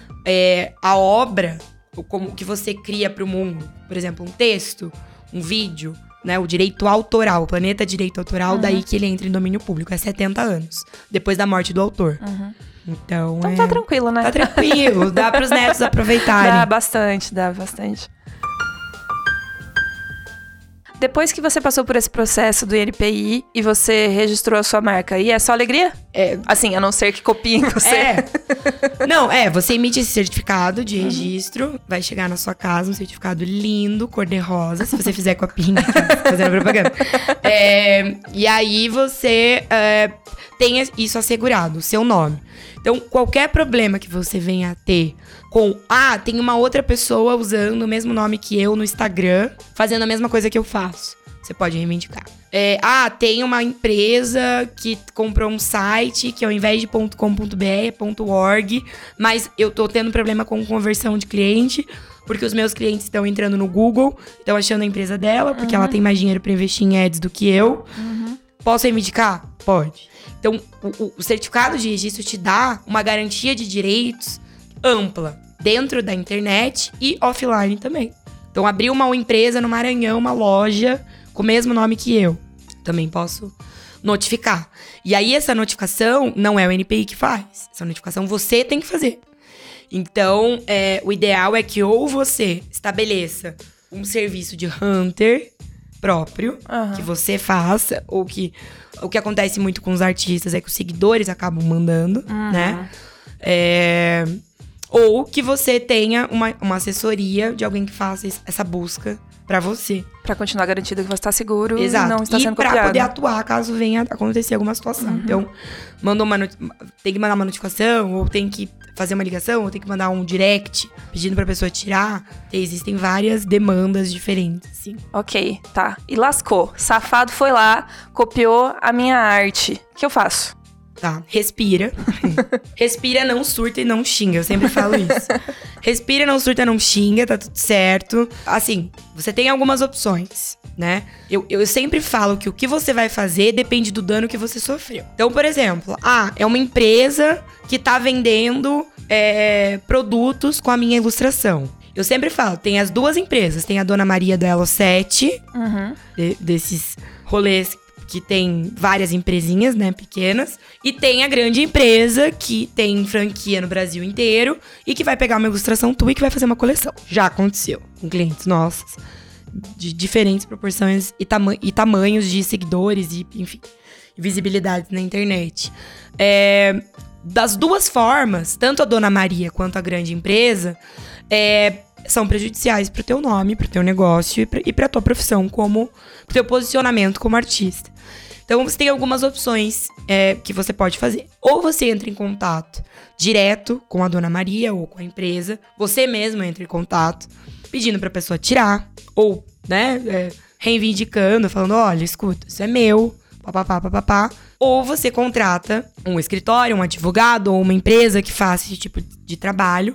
A obra, como que você cria pro mundo, por exemplo, um texto, um vídeo, né, o direito autoral, o planeta direito autoral, daí que ele entra em domínio público, é 70 anos, depois da morte do autor. Então tá tranquilo, né? Tá tranquilo, dá pros netos aproveitarem. Dá bastante. Depois que você passou por esse processo do INPI e você registrou a sua marca, e é só alegria? Assim, a não ser que copiem você. Não, você emite esse certificado de registro, vai chegar na sua casa, um certificado lindo, cor-de-rosa, se você fizer com a pinga, fazendo propaganda. E aí você tem isso assegurado, o seu nome. Então, qualquer problema que você venha a ter com, tem uma outra pessoa usando o mesmo nome que eu no Instagram, fazendo a mesma coisa que eu faço, você pode reivindicar. Tem uma empresa que comprou um site que ao invés de .com.br é .org, mas eu tô tendo problema com conversão de cliente, porque os meus clientes estão entrando no Google, estão achando a empresa dela, porque ela tem mais dinheiro pra investir em ads do que eu. Posso reivindicar? Pode. Então, o certificado de registro te dá uma garantia de direitos ampla, dentro da internet e offline também. Então, abrir uma empresa no Maranhão, uma loja com o mesmo nome que eu, também posso notificar. E aí, essa notificação não é o NPI que faz. Essa notificação você tem que fazer. Então, o ideal é que ou você estabeleça um serviço de hunter próprio, que você faça, ou que o que acontece muito com os artistas é que os seguidores acabam mandando, né? Ou que você tenha uma assessoria de alguém que faça essa busca pra você. Pra continuar garantido que você tá seguro. Exato. E não está sendo copiado. Pra poder atuar caso venha acontecer alguma situação. Então, tem que mandar uma notificação, ou tem que fazer uma ligação, ou tem que mandar um direct pedindo pra pessoa tirar. Existem várias demandas diferentes, sim. Ok, tá. E lascou. Safado foi lá, copiou a minha arte. O que eu faço? Tá, respira. Respira, não surta e não xinga. Eu sempre falo isso. Respira, não surta, não xinga, tá tudo certo. Assim, você tem algumas opções, né? Eu sempre falo que o que você vai fazer depende do dano que você sofreu. Então, por exemplo, é uma empresa que tá vendendo produtos com a minha ilustração. Eu sempre falo, tem as 2 empresas. Tem a Dona Maria do Elo 7, desses rolês que tem várias empresinhas, né, pequenas. E tem a grande empresa que tem franquia no Brasil inteiro e que vai pegar uma ilustração tua e que vai fazer uma coleção. Já aconteceu com clientes nossos, de diferentes proporções e tamanhos de seguidores e, enfim, visibilidade na internet. Das duas formas, tanto a Dona Maria quanto a grande empresa, são prejudiciais pro teu nome, pro teu negócio e pra tua profissão, pro teu posicionamento como artista. Então, você tem algumas opções que você pode fazer. Ou você entra em contato direto com a Dona Maria ou com a empresa, você mesmo entra em contato pedindo pra pessoa tirar, ou, né, reivindicando, falando, olha, escuta, isso é meu, papapá. Ou você contrata um escritório, um advogado ou uma empresa que faça esse tipo de trabalho.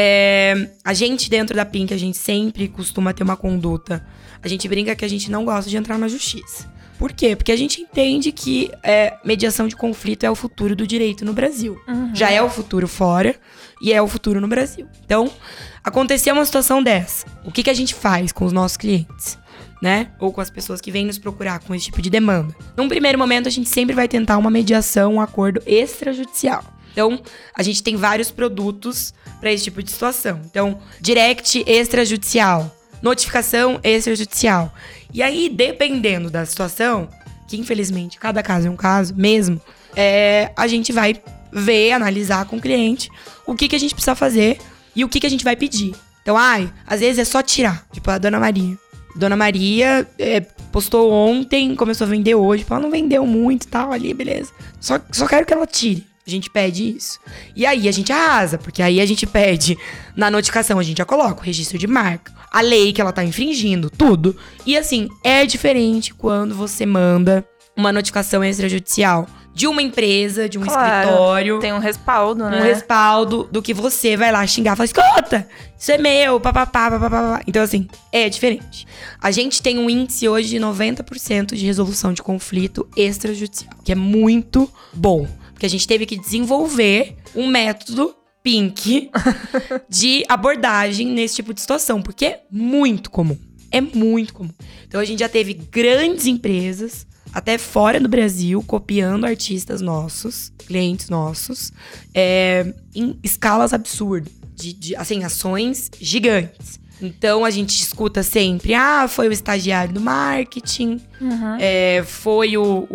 A gente, dentro da Pink, a gente sempre costuma ter uma conduta. A gente brinca que a gente não gosta de entrar na justiça. Por quê? Porque a gente entende que mediação de conflito é o futuro do direito no Brasil. Uhum. Já é o futuro fora e é o futuro no Brasil. Então, aconteceu uma situação dessa. O que a gente faz com os nossos clientes? Né? Ou com as pessoas que vêm nos procurar com esse tipo de demanda. Num primeiro momento, a gente sempre vai tentar uma mediação, um acordo extrajudicial. Então, a gente tem vários produtos para esse tipo de situação. Então, direct extrajudicial, notificação extrajudicial. E aí, dependendo da situação, que infelizmente cada caso é um caso mesmo, a gente vai ver, analisar com o cliente o que a gente precisa fazer e o que a gente vai pedir. Então, às vezes é só tirar, tipo a Dona Maria. Dona Maria postou ontem, começou a vender hoje. Ela não vendeu muito e tal ali, beleza. Só quero que ela tire. A gente pede isso. E aí a gente arrasa, porque aí a gente pede na notificação, a gente já coloca o registro de marca, a lei que ela tá infringindo, tudo. E assim, é diferente quando você manda uma notificação extrajudicial de uma empresa, de um escritório. Tem um respaldo, né? Um respaldo do que você vai lá xingar. Fala, escuta, isso é meu, papapá. Então, assim, é diferente. A gente tem um índice hoje de 90% de resolução de conflito extrajudicial, que é muito bom. Porque a gente teve que desenvolver um método Pink de abordagem nesse tipo de situação. Porque é muito comum. É muito comum. Então, a gente já teve grandes empresas até fora do Brasil, copiando artistas nossos, clientes nossos, em escalas absurdas, assim, ações gigantes. Então, a gente escuta sempre, foi o estagiário do marketing, foi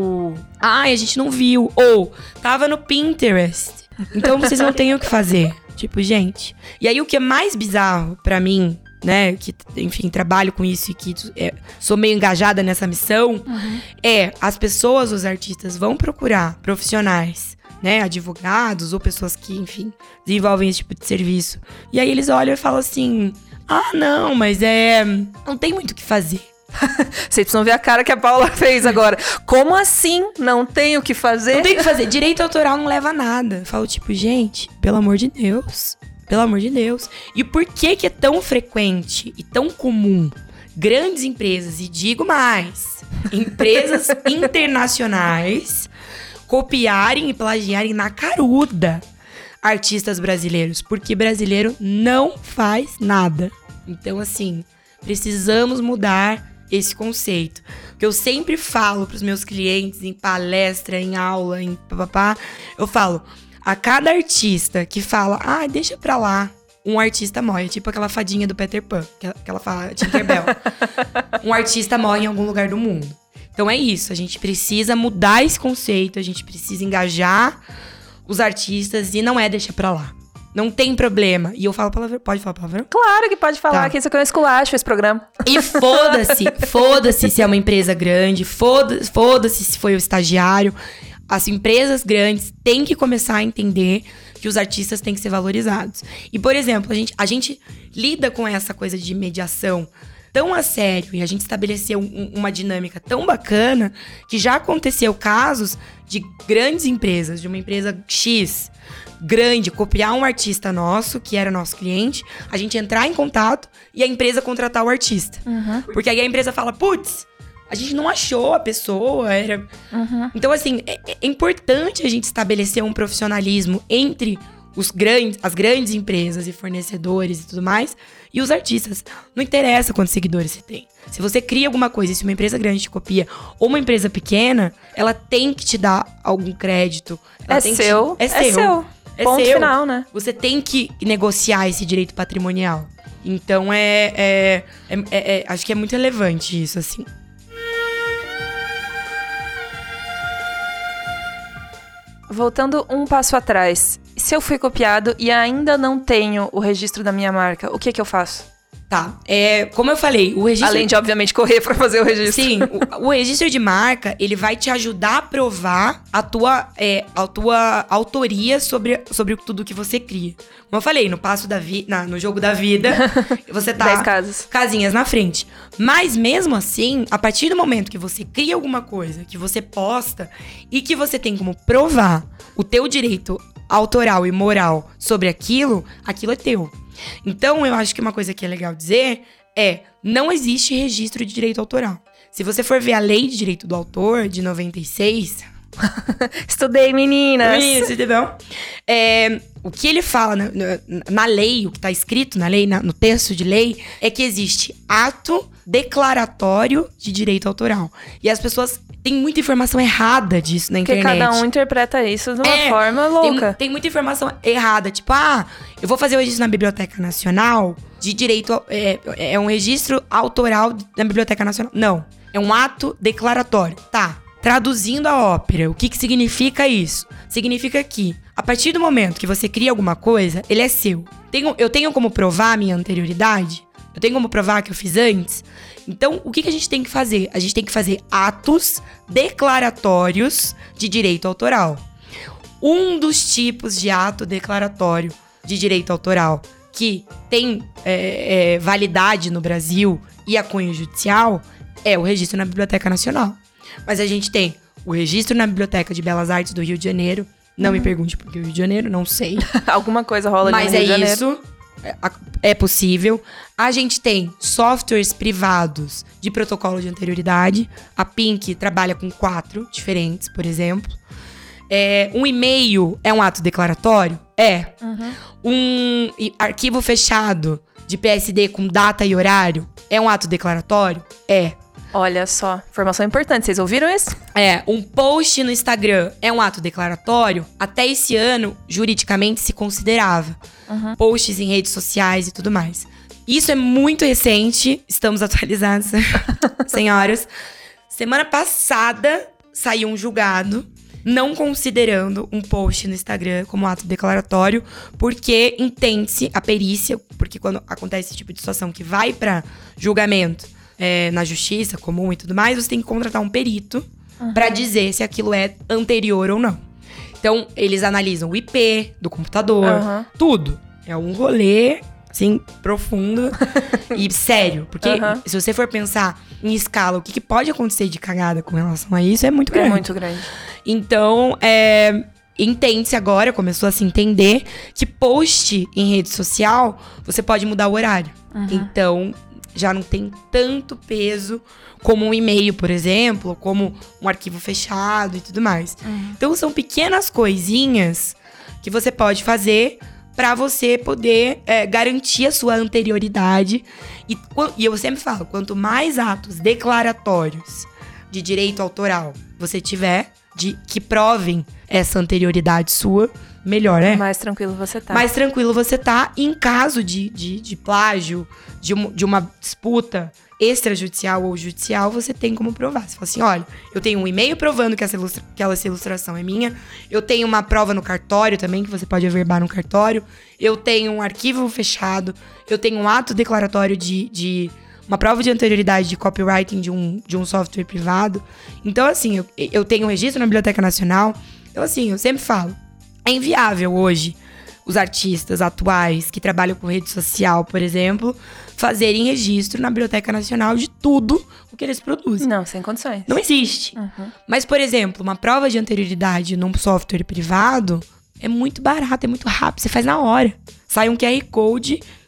a gente não viu, ou tava no Pinterest. Então, vocês não têm o que fazer. Tipo, gente. E aí, o que é mais bizarro pra mim, né, que, enfim, trabalho com isso e que sou meio engajada nessa missão, as pessoas, os artistas, vão procurar profissionais, né, advogados ou pessoas que, enfim, desenvolvem esse tipo de serviço. E aí eles olham e falam assim, não, mas não tem muito o que fazer. Vocês precisam ver a cara que a Paula fez agora. Como assim? Não tem o que fazer? Não tem o que fazer. Direito autoral não leva a nada. Eu falo, tipo, gente, pelo amor de Deus. Pelo amor de Deus. E por que é tão frequente e tão comum grandes empresas, e digo mais, empresas internacionais copiarem e plagiarem na caruda artistas brasileiros? Porque brasileiro não faz nada. Então, assim, precisamos mudar esse conceito. Que eu sempre falo pros meus clientes em palestra, em aula, em papapá, eu falo, a cada artista que fala, deixa pra lá, um artista morre. Tipo aquela fadinha do Peter Pan, que ela fala, Tinkerbell. Um artista morre em algum lugar do mundo. Então é isso, a gente precisa mudar esse conceito, a gente precisa engajar os artistas e não deixa pra lá. Não tem problema. E eu falo palavrão. Pode falar palavrão? Claro que pode falar, que isso aqui é um esculacho, esse programa. E foda-se se é uma empresa grande, foda-se se foi o estagiário. As empresas grandes têm que começar a entender que os artistas têm que ser valorizados. E, por exemplo, a gente lida com essa coisa de mediação tão a sério e a gente estabeleceu uma dinâmica tão bacana que já aconteceu casos de grandes empresas, de uma empresa X grande, copiar um artista nosso, que era nosso cliente, a gente entrar em contato e a empresa contratar o artista. Porque aí a empresa fala, putz, a gente não achou a pessoa, Então, assim, é importante a gente estabelecer um profissionalismo entre as grandes empresas e fornecedores e tudo mais, e os artistas. Não interessa quantos seguidores você tem. Se você cria alguma coisa, se uma empresa grande te copia, ou uma empresa pequena, ela tem que te dar algum crédito. É seu. Ponto final, né? Você tem que negociar esse direito patrimonial. Então, acho que é muito relevante isso, assim. Voltando um passo atrás, se eu fui copiado e ainda não tenho o registro da minha marca, o que eu faço? Tá, como eu falei, o registro... Além de, obviamente, correr pra fazer o registro. Sim, o registro de marca, ele vai te ajudar a provar a tua autoria sobre tudo que você cria. Como eu falei, no jogo da vida, você tá 10 casinhas na frente. Mas mesmo assim, a partir do momento que você cria alguma coisa, que você posta e que você tem como provar o teu direito autoral e moral sobre aquilo é teu. Então, eu acho que uma coisa que é legal dizer não existe registro de direito autoral. Se você for ver a Lei de Direito do Autor, de 96... Estudei, meninas! Meninas, entendeu? O que ele fala na lei, o que está escrito na lei, no texto de lei, é que existe ato declaratório de direito autoral. E as pessoas... Tem muita informação errada disso na internet. Porque cada um interpreta isso de uma forma louca. Tem muita informação errada. Tipo, eu vou fazer o registro na Biblioteca Nacional de direito... É um registro autoral na Biblioteca Nacional. Não. É um ato declaratório. Tá. Traduzindo a ópera, o que significa isso? Significa que, a partir do momento que você cria alguma coisa, ele é seu. Eu tenho como provar a minha anterioridade? Eu tenho como provar que eu fiz antes? Então, o que a gente tem que fazer? A gente tem que fazer atos declaratórios de direito autoral. Um dos tipos de ato declaratório de direito autoral que tem validade no Brasil e a cunho judicial é o registro na Biblioteca Nacional. Mas a gente tem o registro na Biblioteca de Belas Artes do Rio de Janeiro. Não me pergunte por que o Rio de Janeiro, não sei. Alguma coisa rola ali no Rio de Janeiro. Mas é isso. É possível. A gente tem softwares privados de protocolo de anterioridade. A Pink trabalha com 4 diferentes, por exemplo. Um e-mail é um ato declaratório? Um arquivo fechado de PSD com data e horário é um ato declaratório? Olha só, informação importante, vocês ouviram isso? Um post no Instagram é um ato declaratório? Até esse ano, juridicamente, se considerava. Posts em redes sociais e tudo mais. Isso é muito recente, estamos atualizados, senhoras. Semana passada, saiu um julgado não considerando um post no Instagram como ato declaratório, porque entende-se a perícia, porque quando acontece esse tipo de situação que vai para julgamento, na justiça comum e tudo mais, você tem que contratar um perito pra dizer se aquilo é anterior ou não. Então, eles analisam o IP do computador, tudo. É um rolê, assim, profundo e sério. Porque se você for pensar em escala, o que pode acontecer de cagada com relação a isso é muito grande. É muito grande. Então, entende-se agora, começou a se entender que post em rede social, você pode mudar o horário. Então... já não tem tanto peso como um e-mail, por exemplo, como um arquivo fechado e tudo mais. Então, são pequenas coisinhas que você pode fazer para você poder garantir a sua anterioridade. E eu sempre falo, quanto mais atos declaratórios de direito autoral você tiver, que provem essa anterioridade sua, melhor, Mais tranquilo você tá. Mais tranquilo você tá. E em caso de plágio, de uma disputa extrajudicial ou judicial, você tem como provar. Você fala assim, olha, eu tenho um e-mail provando que essa ilustração é minha. Eu tenho uma prova no cartório também, que você pode averbar no cartório. Eu tenho um arquivo fechado. Eu tenho um ato declaratório de uma prova de anterioridade de copywriting de um software privado. Então, assim, eu tenho um registro na Biblioteca Nacional. Então, assim, eu sempre falo, é inviável hoje os artistas atuais que trabalham com rede social, por exemplo, fazerem registro na Biblioteca Nacional de tudo o que eles produzem. Não, sem condições. Não existe. Mas, por exemplo, uma prova de anterioridade num software privado é muito barato, é muito rápido, você faz na hora. Sai um QR Code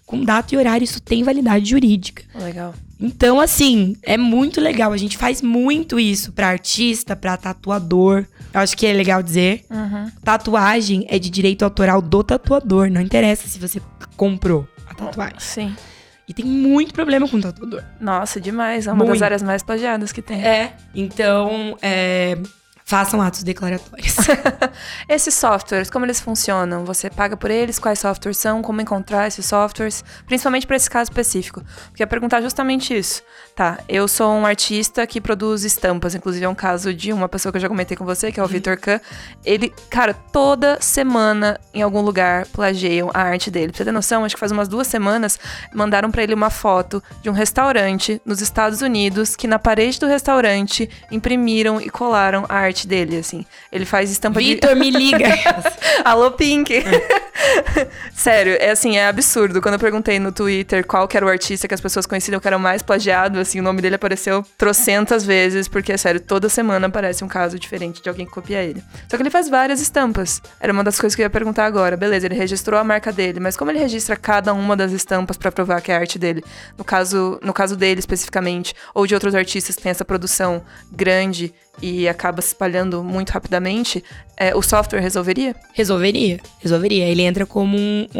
com data e horário, isso tem validade jurídica. Legal. Então, assim, é muito legal. A gente faz muito isso pra artista, pra tatuador. Eu acho que é legal dizer. Tatuagem é de direito autoral do tatuador. Não interessa se você comprou a tatuagem. Sim. E tem muito problema com o tatuador. Nossa, demais. É uma das áreas mais plagiadas que tem. Então, façam atos declaratórios. Esses softwares, como eles funcionam? Você paga por eles? Quais softwares são? Como encontrar esses softwares? Principalmente para esse caso específico. Porque eu ia perguntar justamente isso. Tá, eu sou um artista que produz estampas. Inclusive, é um caso de uma pessoa que eu já comentei com você, que é o Vitor Kahn. Ele, cara, toda semana, em algum lugar, plagiam a arte dele. Pra você ter noção, acho que faz umas 2 semanas, mandaram pra ele uma foto de um restaurante nos Estados Unidos, que na parede do restaurante imprimiram e colaram a arte dele, assim. Ele faz estampa Vitor, me liga! Alô, Pink! Sério, é absurdo. Quando eu perguntei no Twitter qual que era o artista que as pessoas conheciam que era o mais plagiado, assim, o nome dele apareceu trocentas vezes, porque, sério, toda semana aparece um caso diferente de alguém que copia ele. Só que ele faz várias estampas. Era uma das coisas que eu ia perguntar agora. Beleza, ele registrou a marca dele, mas como ele registra cada uma das estampas pra provar que é a arte dele? No caso dele, especificamente, ou de outros artistas que tem essa produção grande e acaba se espalhando muito rapidamente, o software resolveria? Resolveria. Ele entra como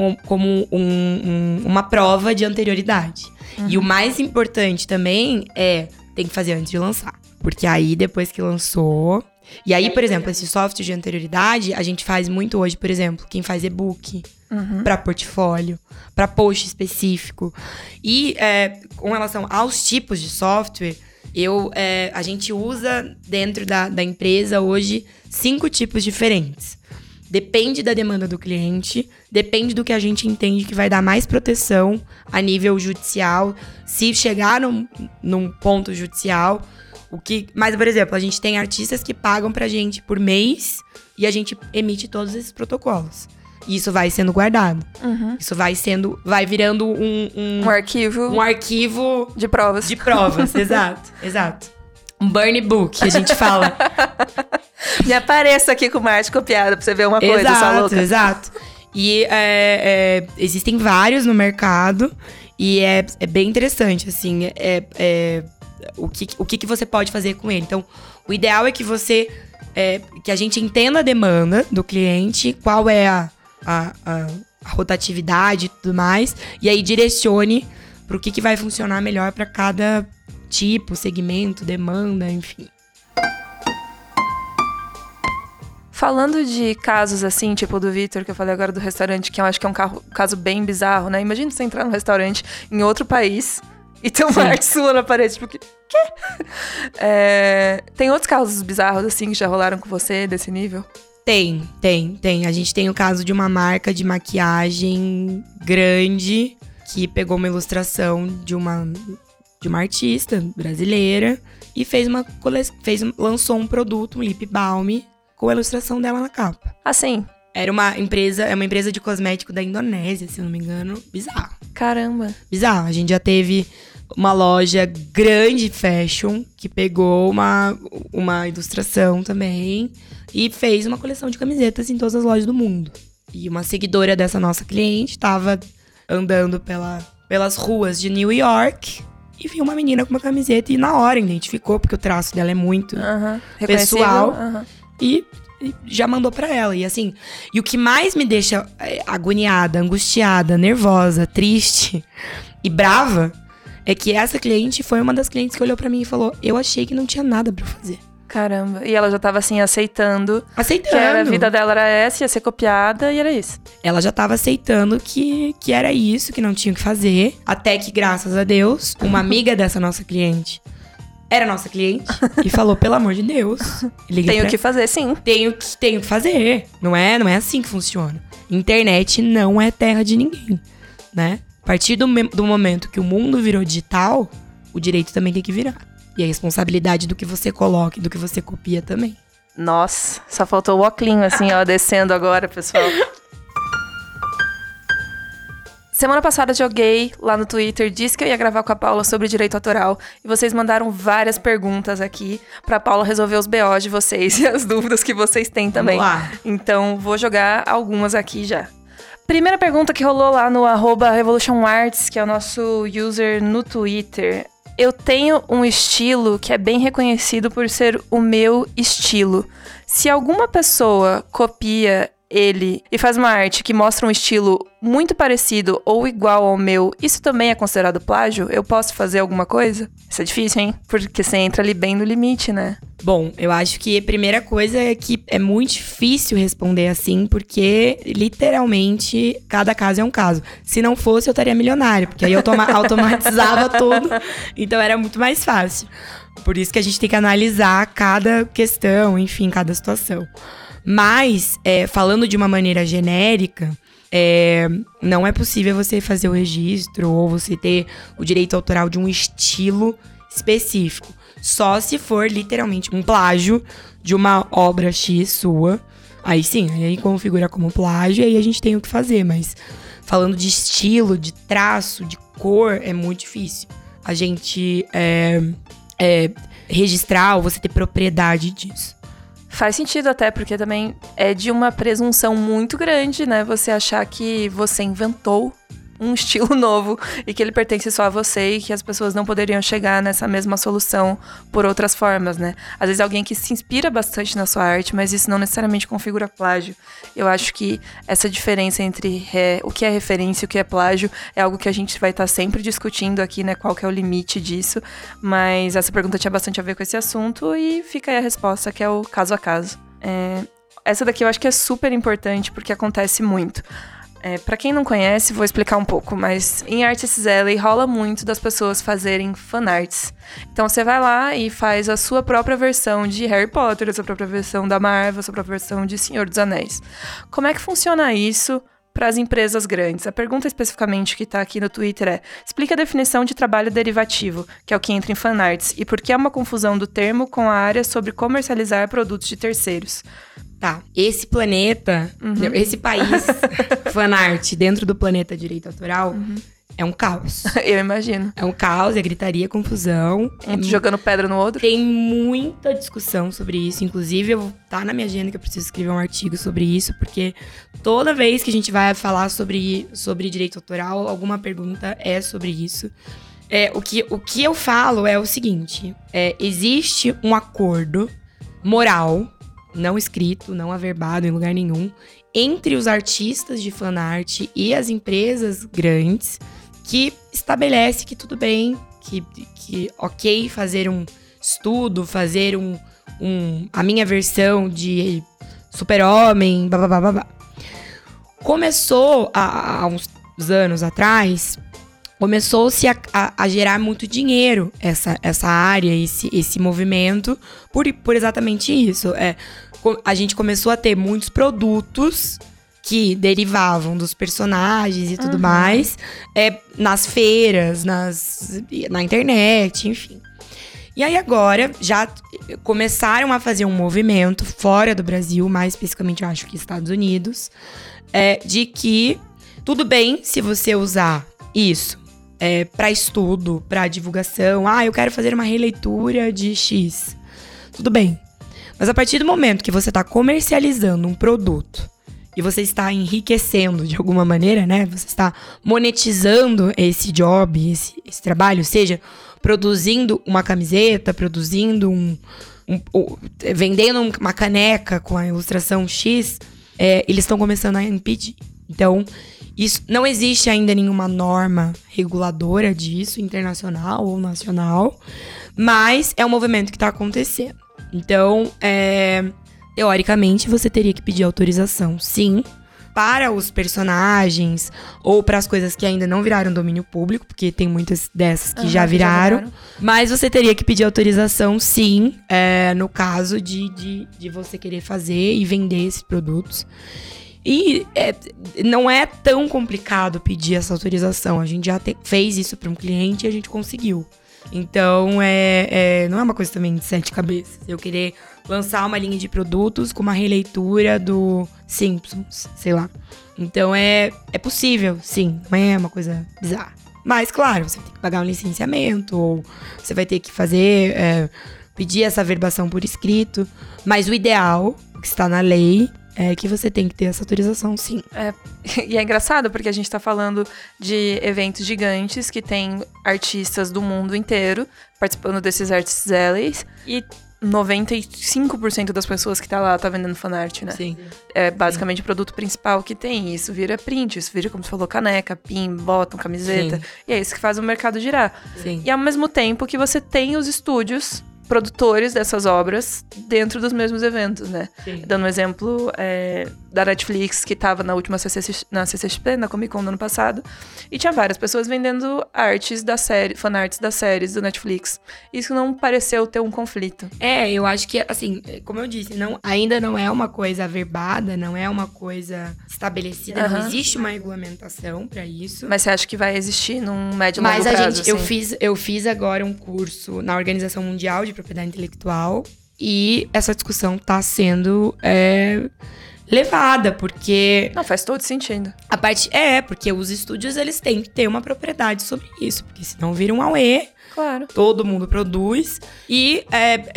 uma prova de anterioridade. E o mais importante também tem que fazer antes de lançar. Porque aí, depois que lançou... E aí, por exemplo, esse software de anterioridade, a gente faz muito hoje, por exemplo, quem faz e-book, pra portfólio, pra post específico. E com relação aos tipos de software... a gente usa dentro da empresa hoje 5 tipos diferentes. Depende da demanda do cliente, depende do que a gente entende que vai dar mais proteção a nível judicial. Se chegar num ponto judicial, mas, por exemplo, a gente tem artistas que pagam pra gente por mês e a gente emite todos esses protocolos. E isso vai sendo guardado. Isso vai virando um arquivo. Um arquivo de provas. Exato. Um burn book, a gente fala. Me apareça aqui com uma arte copiada pra você ver uma coisa, só louca. Exato. E existem vários no mercado e é bem interessante, assim, o que você pode fazer com ele. Então, o ideal é que que a gente entenda a demanda do cliente, qual é a rotatividade e tudo mais, e aí direcione pro que vai funcionar melhor para cada tipo, segmento, demanda, enfim. Falando de casos assim, tipo do Vitor, que eu falei agora do restaurante, que eu acho que é um caso bem bizarro, né? Imagina você entrar num restaurante em outro país e ter uma arte sua na parede, tipo, quê? Tem outros casos bizarros assim que já rolaram com você, desse nível? Tem. A gente tem o caso de uma marca de maquiagem grande que pegou uma ilustração de uma artista brasileira e lançou um produto, um lip balm, com a ilustração dela na capa. Assim? É uma empresa de cosmético da Indonésia, se eu não me engano. Bizarro. Caramba. Bizarro. A gente já teve uma loja grande fashion que pegou uma ilustração também e fez uma coleção de camisetas em todas as lojas do mundo. E uma seguidora dessa nossa cliente estava andando pelas ruas de New York e viu uma menina com uma camiseta e na hora identificou, porque o traço dela é muito pessoal. E já mandou pra ela. E assim, e o que mais me deixa agoniada, angustiada, nervosa, triste e brava é que essa cliente foi uma das clientes que olhou pra mim e falou: eu achei que não tinha nada pra fazer. Caramba. E ela já tava assim, aceitando. Que a vida dela era essa, ia ser copiada e era isso. Ela já tava aceitando que era isso, que não tinha o que fazer. Até que, graças a Deus, uma amiga dessa nossa cliente era nossa cliente e falou: pelo amor de Deus, tenho que fazer, sim. Tenho que fazer. Não é assim que funciona. Internet não é terra de ninguém, né? A partir do momento que o mundo virou digital, o direito também tem que virar. E a responsabilidade do que você coloca e do que você copia também. Nossa, só faltou o óculos assim, ó, descendo agora, pessoal. Semana passada joguei lá no Twitter, disse que eu ia gravar com a Paula sobre direito autoral. E vocês mandaram várias perguntas aqui pra Paula resolver os BO de vocês e as dúvidas que vocês têm também. Vamos lá. Então, vou jogar algumas aqui já. Primeira pergunta que rolou lá no @RevolutionArts, que é o nosso user no Twitter. Eu tenho um estilo que é bem reconhecido por ser o meu estilo. Se alguma pessoa copia ele e faz uma arte que mostra um estilo muito parecido ou igual ao meu, isso também é considerado plágio? Eu posso fazer alguma coisa? Isso é difícil, hein? Porque você entra ali bem no limite, né? Bom, eu acho que a primeira coisa é que é muito difícil responder assim, porque literalmente cada caso é um caso. Se não fosse, eu estaria milionário, porque aí eu automatizava tudo, então era muito mais fácil. Por isso que a gente tem que analisar cada questão, enfim, cada situação. Mas, falando de uma maneira genérica, não é possível você fazer o registro ou você ter o direito autoral de um estilo específico. Só se for literalmente um plágio de uma obra X sua. Aí sim, aí configura como plágio e aí a gente tem o que fazer. Mas falando de estilo, de traço, de cor, é muito difícil a gente registrar ou você ter propriedade disso. Faz sentido até, porque também é de uma presunção muito grande, né? Você achar que você inventou um estilo novo e que ele pertence só a você e que as pessoas não poderiam chegar nessa mesma solução por outras formas, né? Às vezes alguém que se inspira bastante na sua arte, mas isso não necessariamente configura plágio. Eu acho que essa diferença entre o que é referência e o que é plágio é algo que a gente vai estar sempre discutindo aqui, né? Qual que é o limite disso, mas essa pergunta tinha bastante a ver com esse assunto e fica aí a resposta, que é o caso a caso. Essa daqui eu acho que é super importante porque acontece muito. Pra quem não conhece, vou explicar um pouco, mas em Artists Alley rola muito das pessoas fazerem fanarts. Então você vai lá e faz a sua própria versão de Harry Potter, a sua própria versão da Marvel, a sua própria versão de Senhor dos Anéis. Como é que funciona isso para as empresas grandes? A pergunta especificamente que tá aqui no Twitter é: explica a definição de trabalho derivativo, que é o que entra em fanarts, e por que há uma confusão do termo com a área sobre comercializar produtos de terceiros. Tá, esse planeta, esse país, fanart, dentro do planeta direito autoral, é um caos. Eu imagino. É um caos, é gritaria, confusão. Jogando pedra no outro. Tem muita discussão sobre isso. Inclusive, tá na minha agenda que eu preciso escrever um artigo sobre isso, porque toda vez que a gente vai falar sobre direito autoral, alguma pergunta é sobre isso. O que eu falo é o seguinte: existe um acordo moral, não escrito, não averbado em lugar nenhum, entre os artistas de fanart e as empresas grandes, que estabelece que tudo bem, que ok fazer um estudo, fazer a minha versão de Super-Homem, blá. Começou há uns anos atrás, começou-se a gerar muito dinheiro essa área, esse movimento, por exatamente isso. A gente começou a ter muitos produtos que derivavam dos personagens e tudo mais, nas feiras, na internet, enfim. E aí agora já começaram a fazer um movimento fora do Brasil, mais especificamente eu acho que Estados Unidos, de que tudo bem se você usar isso para estudo, para divulgação. Eu quero fazer uma releitura de X. Tudo bem. Mas a partir do momento que você está comercializando um produto e você está enriquecendo de alguma maneira, né? Você está monetizando esse job, esse trabalho, seja produzindo uma camiseta, produzindo vendendo uma caneca com a ilustração X, eles estão começando a impedir. Então, isso não existe ainda nenhuma norma reguladora disso, internacional ou nacional, mas é um movimento que está acontecendo. Então, teoricamente, você teria que pedir autorização, sim, para os personagens ou para as coisas que ainda não viraram domínio público, porque tem muitas dessas que já viraram. Mas você teria que pedir autorização, sim, no caso de você querer fazer e vender esses produtos. E não é tão complicado pedir essa autorização. A gente já fez isso para um cliente e a gente conseguiu. Então, não é uma coisa também de 7 cabeças. Eu querer lançar uma linha de produtos com uma releitura do Simpsons, sei lá. Então, é possível, sim. Não é uma coisa bizarra. Mas, claro, você vai ter que pagar um licenciamento, ou você vai ter que fazer, pedir essa averbação por escrito. Mas o ideal, que está na lei, é que você tem que ter essa autorização, sim. E é engraçado porque a gente tá falando de eventos gigantes que tem artistas do mundo inteiro participando desses Artists Alleys e 95% das pessoas que tá lá tá vendendo fanart, né? Sim. É basicamente o produto principal que tem. Isso vira print, isso vira, como você falou, caneca, pin, bottom, camiseta. Sim. E é isso que faz o mercado girar. Sim. E ao mesmo tempo que você tem os estúdios produtores dessas obras dentro dos mesmos eventos, né? Sim. Dando um exemplo da Netflix, que tava na última CCXP, na Comic Con do ano passado, e tinha várias pessoas vendendo artes da série, fanarts das séries do Netflix. Isso não pareceu ter um conflito. Eu acho que, assim, como eu disse, ainda não é uma coisa averbada, não é uma coisa estabelecida, não existe uma regulamentação pra isso. Mas você acha que vai existir num médio e longo prazo? Mas eu fiz agora um curso na Organização Mundial de Propriedade Intelectual e essa discussão tá sendo levada, porque... Não, faz todo sentido. Porque os estúdios, eles têm que ter uma propriedade sobre isso, porque senão vira um auê. Claro. Todo mundo produz e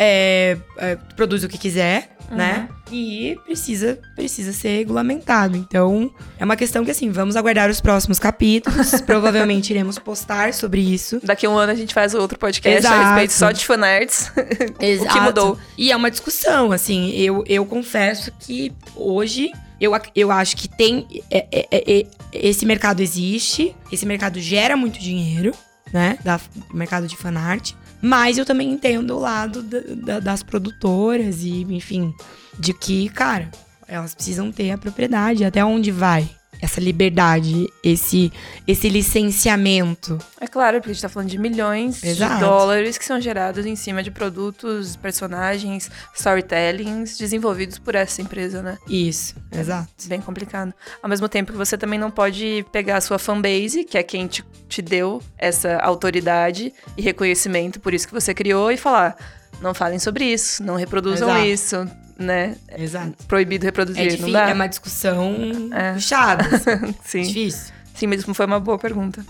produz o que quiser, né? E precisa ser regulamentado. Então, é uma questão que, assim, vamos aguardar os próximos capítulos. Provavelmente iremos postar sobre isso. Daqui a um ano a gente faz outro podcast a respeito só de fanarts. Exato. O que mudou. E é uma discussão, assim, eu confesso que hoje... Eu acho que tem... esse mercado existe, esse mercado gera muito dinheiro, né? Do mercado de fanart. Mas eu também entendo o lado das produtoras e, enfim, de que, cara, elas precisam ter a propriedade. Até onde vai essa liberdade, esse licenciamento? É claro, porque a gente tá falando de milhões de dólares que são gerados em cima de produtos, personagens, storytellings desenvolvidos por essa empresa, né? Isso, exato. Bem complicado. Ao mesmo tempo que você também não pode pegar a sua fanbase, que é quem te deu essa autoridade e reconhecimento por isso que você criou, e falar, não falem sobre isso, não reproduzam isso, né? Exato. Proibido reproduzir, difícil, não dá? É uma discussão puxada. Assim. Sim. Difícil. Sim, mesmo foi uma boa pergunta.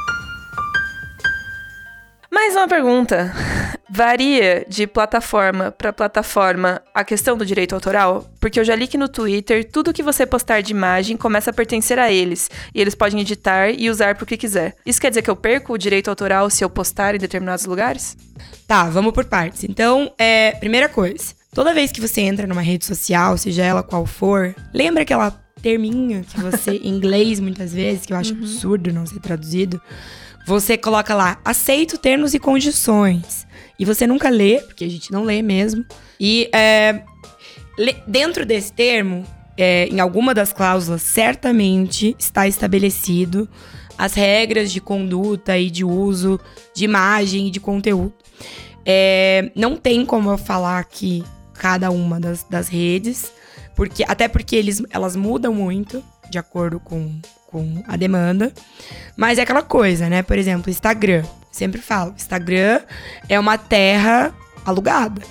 Mais uma pergunta. Varia de plataforma para plataforma a questão do direito autoral? Porque eu já li que no Twitter, tudo que você postar de imagem começa a pertencer a eles. E eles podem editar e usar pro que quiser. Isso quer dizer que eu perco o direito autoral se eu postar em determinados lugares? Tá, vamos por partes. Então, primeira coisa. Toda vez que você entra numa rede social, seja ela qual for, lembra aquela terminho que você, em inglês muitas vezes, que eu acho absurdo não ser traduzido, você coloca lá, aceito termos e condições. E você nunca lê, porque a gente não lê mesmo. E dentro desse termo, em alguma das cláusulas, certamente está estabelecido as regras de conduta e de uso de imagem e de conteúdo. Não tem como eu falar aqui cada uma das redes, até porque elas mudam muito de acordo com a demanda. Mas é aquela coisa, né? Por exemplo, Instagram. Sempre falo, Instagram é uma terra alugada.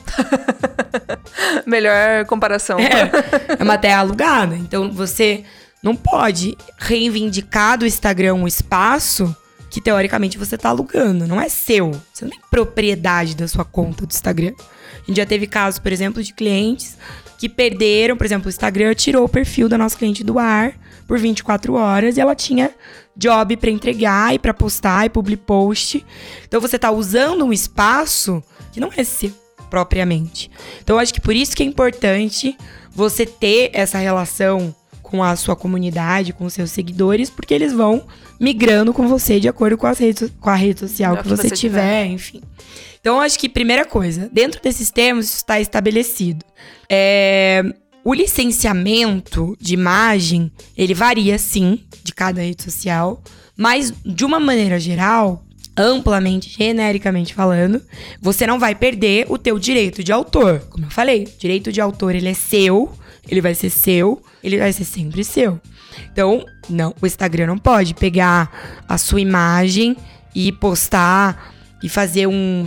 Melhor comparação. É uma terra alugada. Então, você não pode reivindicar do Instagram um espaço que, teoricamente, você tá alugando. Não é seu. Você não tem propriedade da sua conta do Instagram. A gente já teve casos, por exemplo, de clientes que perderam. Por exemplo, o Instagram tirou o perfil da nossa cliente do ar por 24 horas e ela tinha job pra entregar e pra postar e public post. Então, você tá usando um espaço que não é seu propriamente. Então, eu acho que por isso que é importante você ter essa relação com a sua comunidade, com os seus seguidores, porque eles vão migrando com você de acordo com a rede social que você tiver, enfim. Então, eu acho que, primeira coisa, dentro desses termos, isso está estabelecido. O licenciamento de imagem, ele varia, sim, de cada rede social, mas, de uma maneira geral, amplamente, genericamente falando, você não vai perder o teu direito de autor. Como eu falei, o direito de autor, ele é seu, ele vai ser seu, ele vai ser sempre seu. Então, não, o Instagram não pode pegar a sua imagem e postar e fazer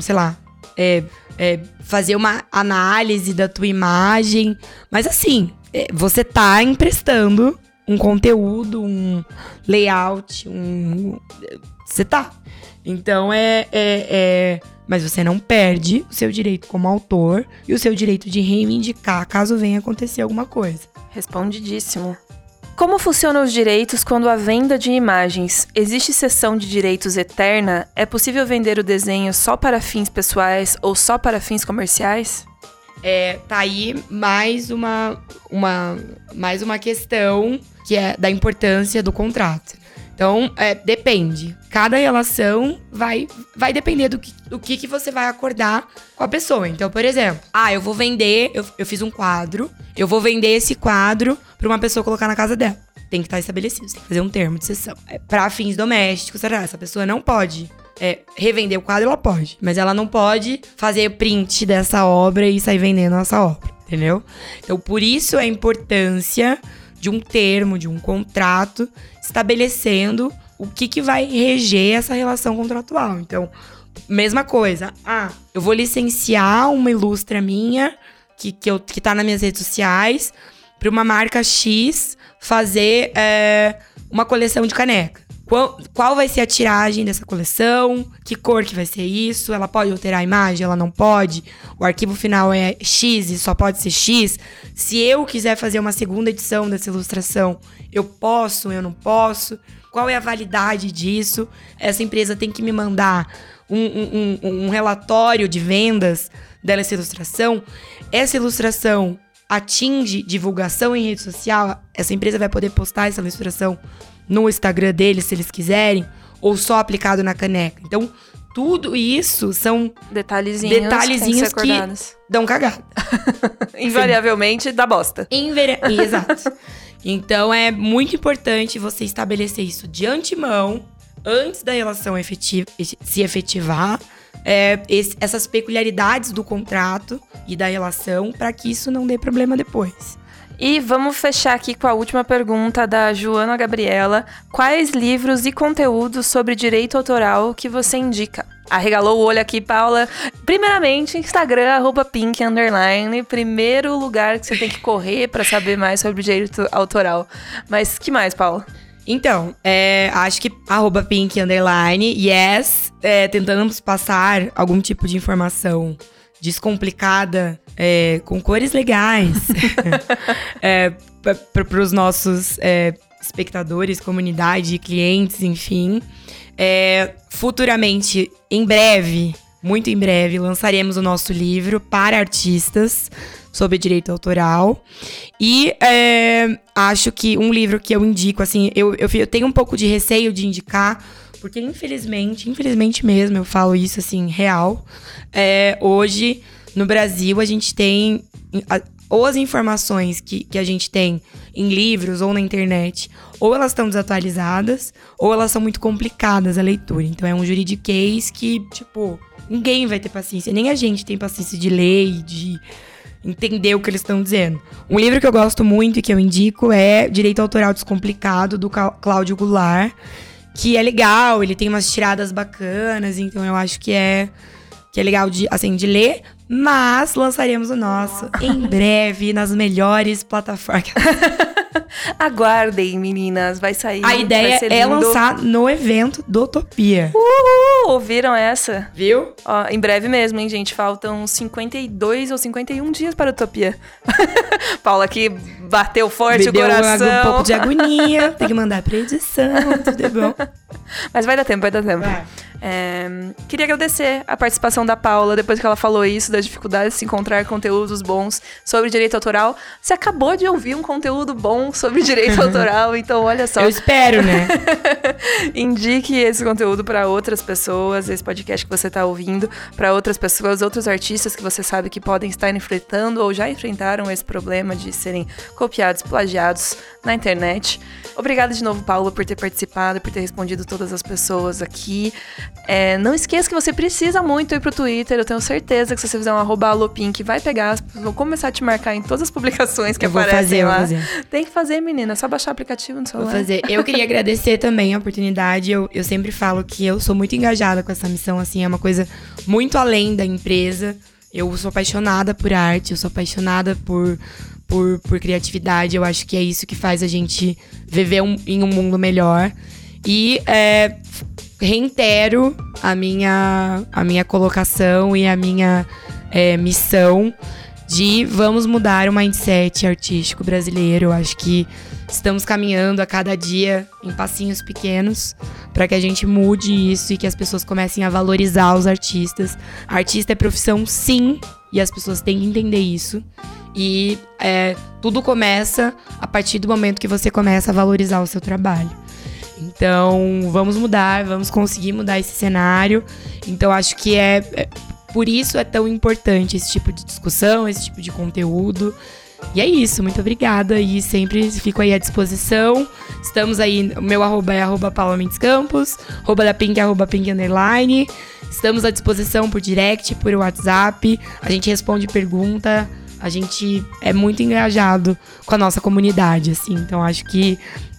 fazer uma análise da tua imagem. Mas assim, você tá emprestando um conteúdo, um layout, você tá. Então, mas você não perde o seu direito como autor e o seu direito de reivindicar caso venha acontecer alguma coisa. Respondidíssimo. Como funcionam os direitos quando há venda de imagens? Existe cessão de direitos eterna? É possível vender o desenho só para fins pessoais ou só para fins comerciais? Tá aí mais uma questão que é da importância do contrato. Então, depende. Cada relação vai depender do que você vai acordar com a pessoa. Então, por exemplo, eu vou vender, eu fiz um quadro, eu vou vender esse quadro pra uma pessoa colocar na casa dela. Tem que estar estabelecido, tem que fazer um termo de cessão. Pra fins domésticos, essa pessoa não pode revender o quadro, ela pode. Mas ela não pode fazer print dessa obra e sair vendendo essa obra, entendeu? Então, por isso a importância de um termo, de um contrato, estabelecendo o que vai reger essa relação contratual. Então, mesma coisa. Eu vou licenciar uma ilustra minha, que tá nas minhas redes sociais, para uma marca X fazer uma coleção de caneca. Qual vai ser a tiragem dessa coleção? Que cor que vai ser isso? Ela pode alterar a imagem? Ela não pode? O arquivo final é X e só pode ser X? Se eu quiser fazer uma segunda edição dessa ilustração, eu posso? Eu não posso? Qual é a validade disso? Essa empresa tem que me mandar um relatório de vendas dessa ilustração. Essa ilustração atinge divulgação em rede social? Essa empresa vai poder postar essa ilustração no Instagram deles, se eles quiserem, ou só aplicado na caneca. Então, tudo isso são detalhezinhos que dão cagada. Invariavelmente dá bosta. Exato. Então, é muito importante você estabelecer isso de antemão, antes da relação se efetivar, essas peculiaridades do contrato e da relação, para que isso não dê problema depois. E vamos fechar aqui com a última pergunta da Joana Gabriela. Quais livros e conteúdos sobre direito autoral que você indica? Arregalou o olho aqui, Paula. Primeiramente, Instagram, @pink_. Primeiro lugar que você tem que correr para saber mais sobre direito autoral. Mas que mais, Paula? Então, acho que @pink_, yes, tentamos passar algum tipo de informação descomplicada, com cores legais, para os nossos espectadores, comunidade, clientes, enfim. Futuramente, em breve, muito em breve, lançaremos o nosso livro para artistas sobre direito autoral. E acho que um livro que eu indico, assim, eu tenho um pouco de receio de indicar, porque infelizmente mesmo, eu falo isso assim, real. Hoje, no Brasil, a gente tem ou as informações que a gente tem em livros ou na internet, ou elas estão desatualizadas, ou elas são muito complicadas a leitura. Então é um juridiquês que, tipo, ninguém vai ter paciência, nem a gente tem paciência de ler e de entender o que eles estão dizendo. Um livro que eu gosto muito e que eu indico é Direito Autoral Descomplicado, do Cláudio Goulart, que é legal, ele tem umas tiradas bacanas, então eu acho que é legal de ler, mas lançaremos o nosso em breve nas melhores plataformas. Aguardem, meninas, vai sair. A ideia é lançar no evento do Utopia. Ouviram essa? Viu? Ó, em breve mesmo, hein, gente? Faltam 52 ou 51 dias para a Utopia. Paula aqui bateu forte o coração. Um pouco de agonia, tem que mandar pra edição, tudo é bom. Mas vai dar tempo. Vai. Queria agradecer a participação da Paula, depois que ela falou isso, das dificuldades de se encontrar conteúdos bons sobre direito autoral. Você acabou de ouvir um conteúdo bom sobre direito autoral, então olha só. Eu espero, né? Indique esse conteúdo para outras pessoas, esse podcast que você está ouvindo, para outras pessoas, outros artistas que você sabe que podem estar enfrentando ou já enfrentaram esse problema de serem copiados, plagiados na internet. Obrigada de novo, Paula, por ter participado, por ter respondido todas as pessoas aqui. Não esqueça que você precisa muito ir pro Twitter. Eu tenho certeza que se você fizer um @alopink, vai pegar, vou começar a te marcar em todas as publicações que aparecem lá. Tem que fazer, menina, é só baixar o aplicativo no celular. Vou fazer. Eu queria agradecer também a oportunidade. Eu sempre falo que eu sou muito engajada com essa missão, assim, é uma coisa muito além da empresa. Eu sou apaixonada por arte, eu sou apaixonada por criatividade. Eu acho que é isso que faz a gente viver em um mundo melhor. E reitero a minha colocação e a minha missão de vamos mudar o mindset artístico brasileiro. Eu acho que estamos caminhando a cada dia em passinhos pequenos para que a gente mude isso e que as pessoas comecem a valorizar os artistas. Artista é profissão, sim, e as pessoas têm que entender isso. E tudo começa a partir do momento que você começa a valorizar o seu trabalho. Então, vamos mudar, vamos conseguir mudar esse cenário. Então, acho que por isso é tão importante esse tipo de discussão, esse tipo de conteúdo. E é isso, muito obrigada. E sempre fico aí à disposição. Estamos aí, o meu arroba é @PaulaMendesCampos, arroba da Pink, @Pink_. Estamos à disposição por direct, por WhatsApp. A gente responde pergunta. A gente é muito engajado com a nossa comunidade, assim. Então, acho que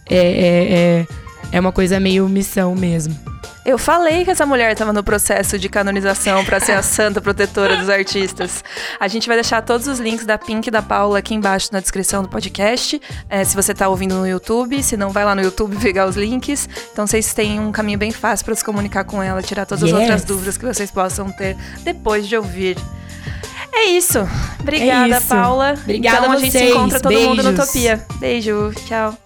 é uma coisa meio missão mesmo. Eu falei que essa mulher estava no processo de canonização para ser a santa protetora dos artistas. A gente vai deixar todos os links da Pink e da Paula aqui embaixo na descrição do podcast. Se você está ouvindo no YouTube, se não, vai lá no YouTube pegar os links. Então vocês têm um caminho bem fácil para se comunicar com ela, tirar todas as outras dúvidas que vocês possam ter depois de ouvir. É isso. Obrigada, Paula. Obrigada então, a vocês. A gente se encontra todo mundo no Beijos. Utopia. Beijo. Tchau.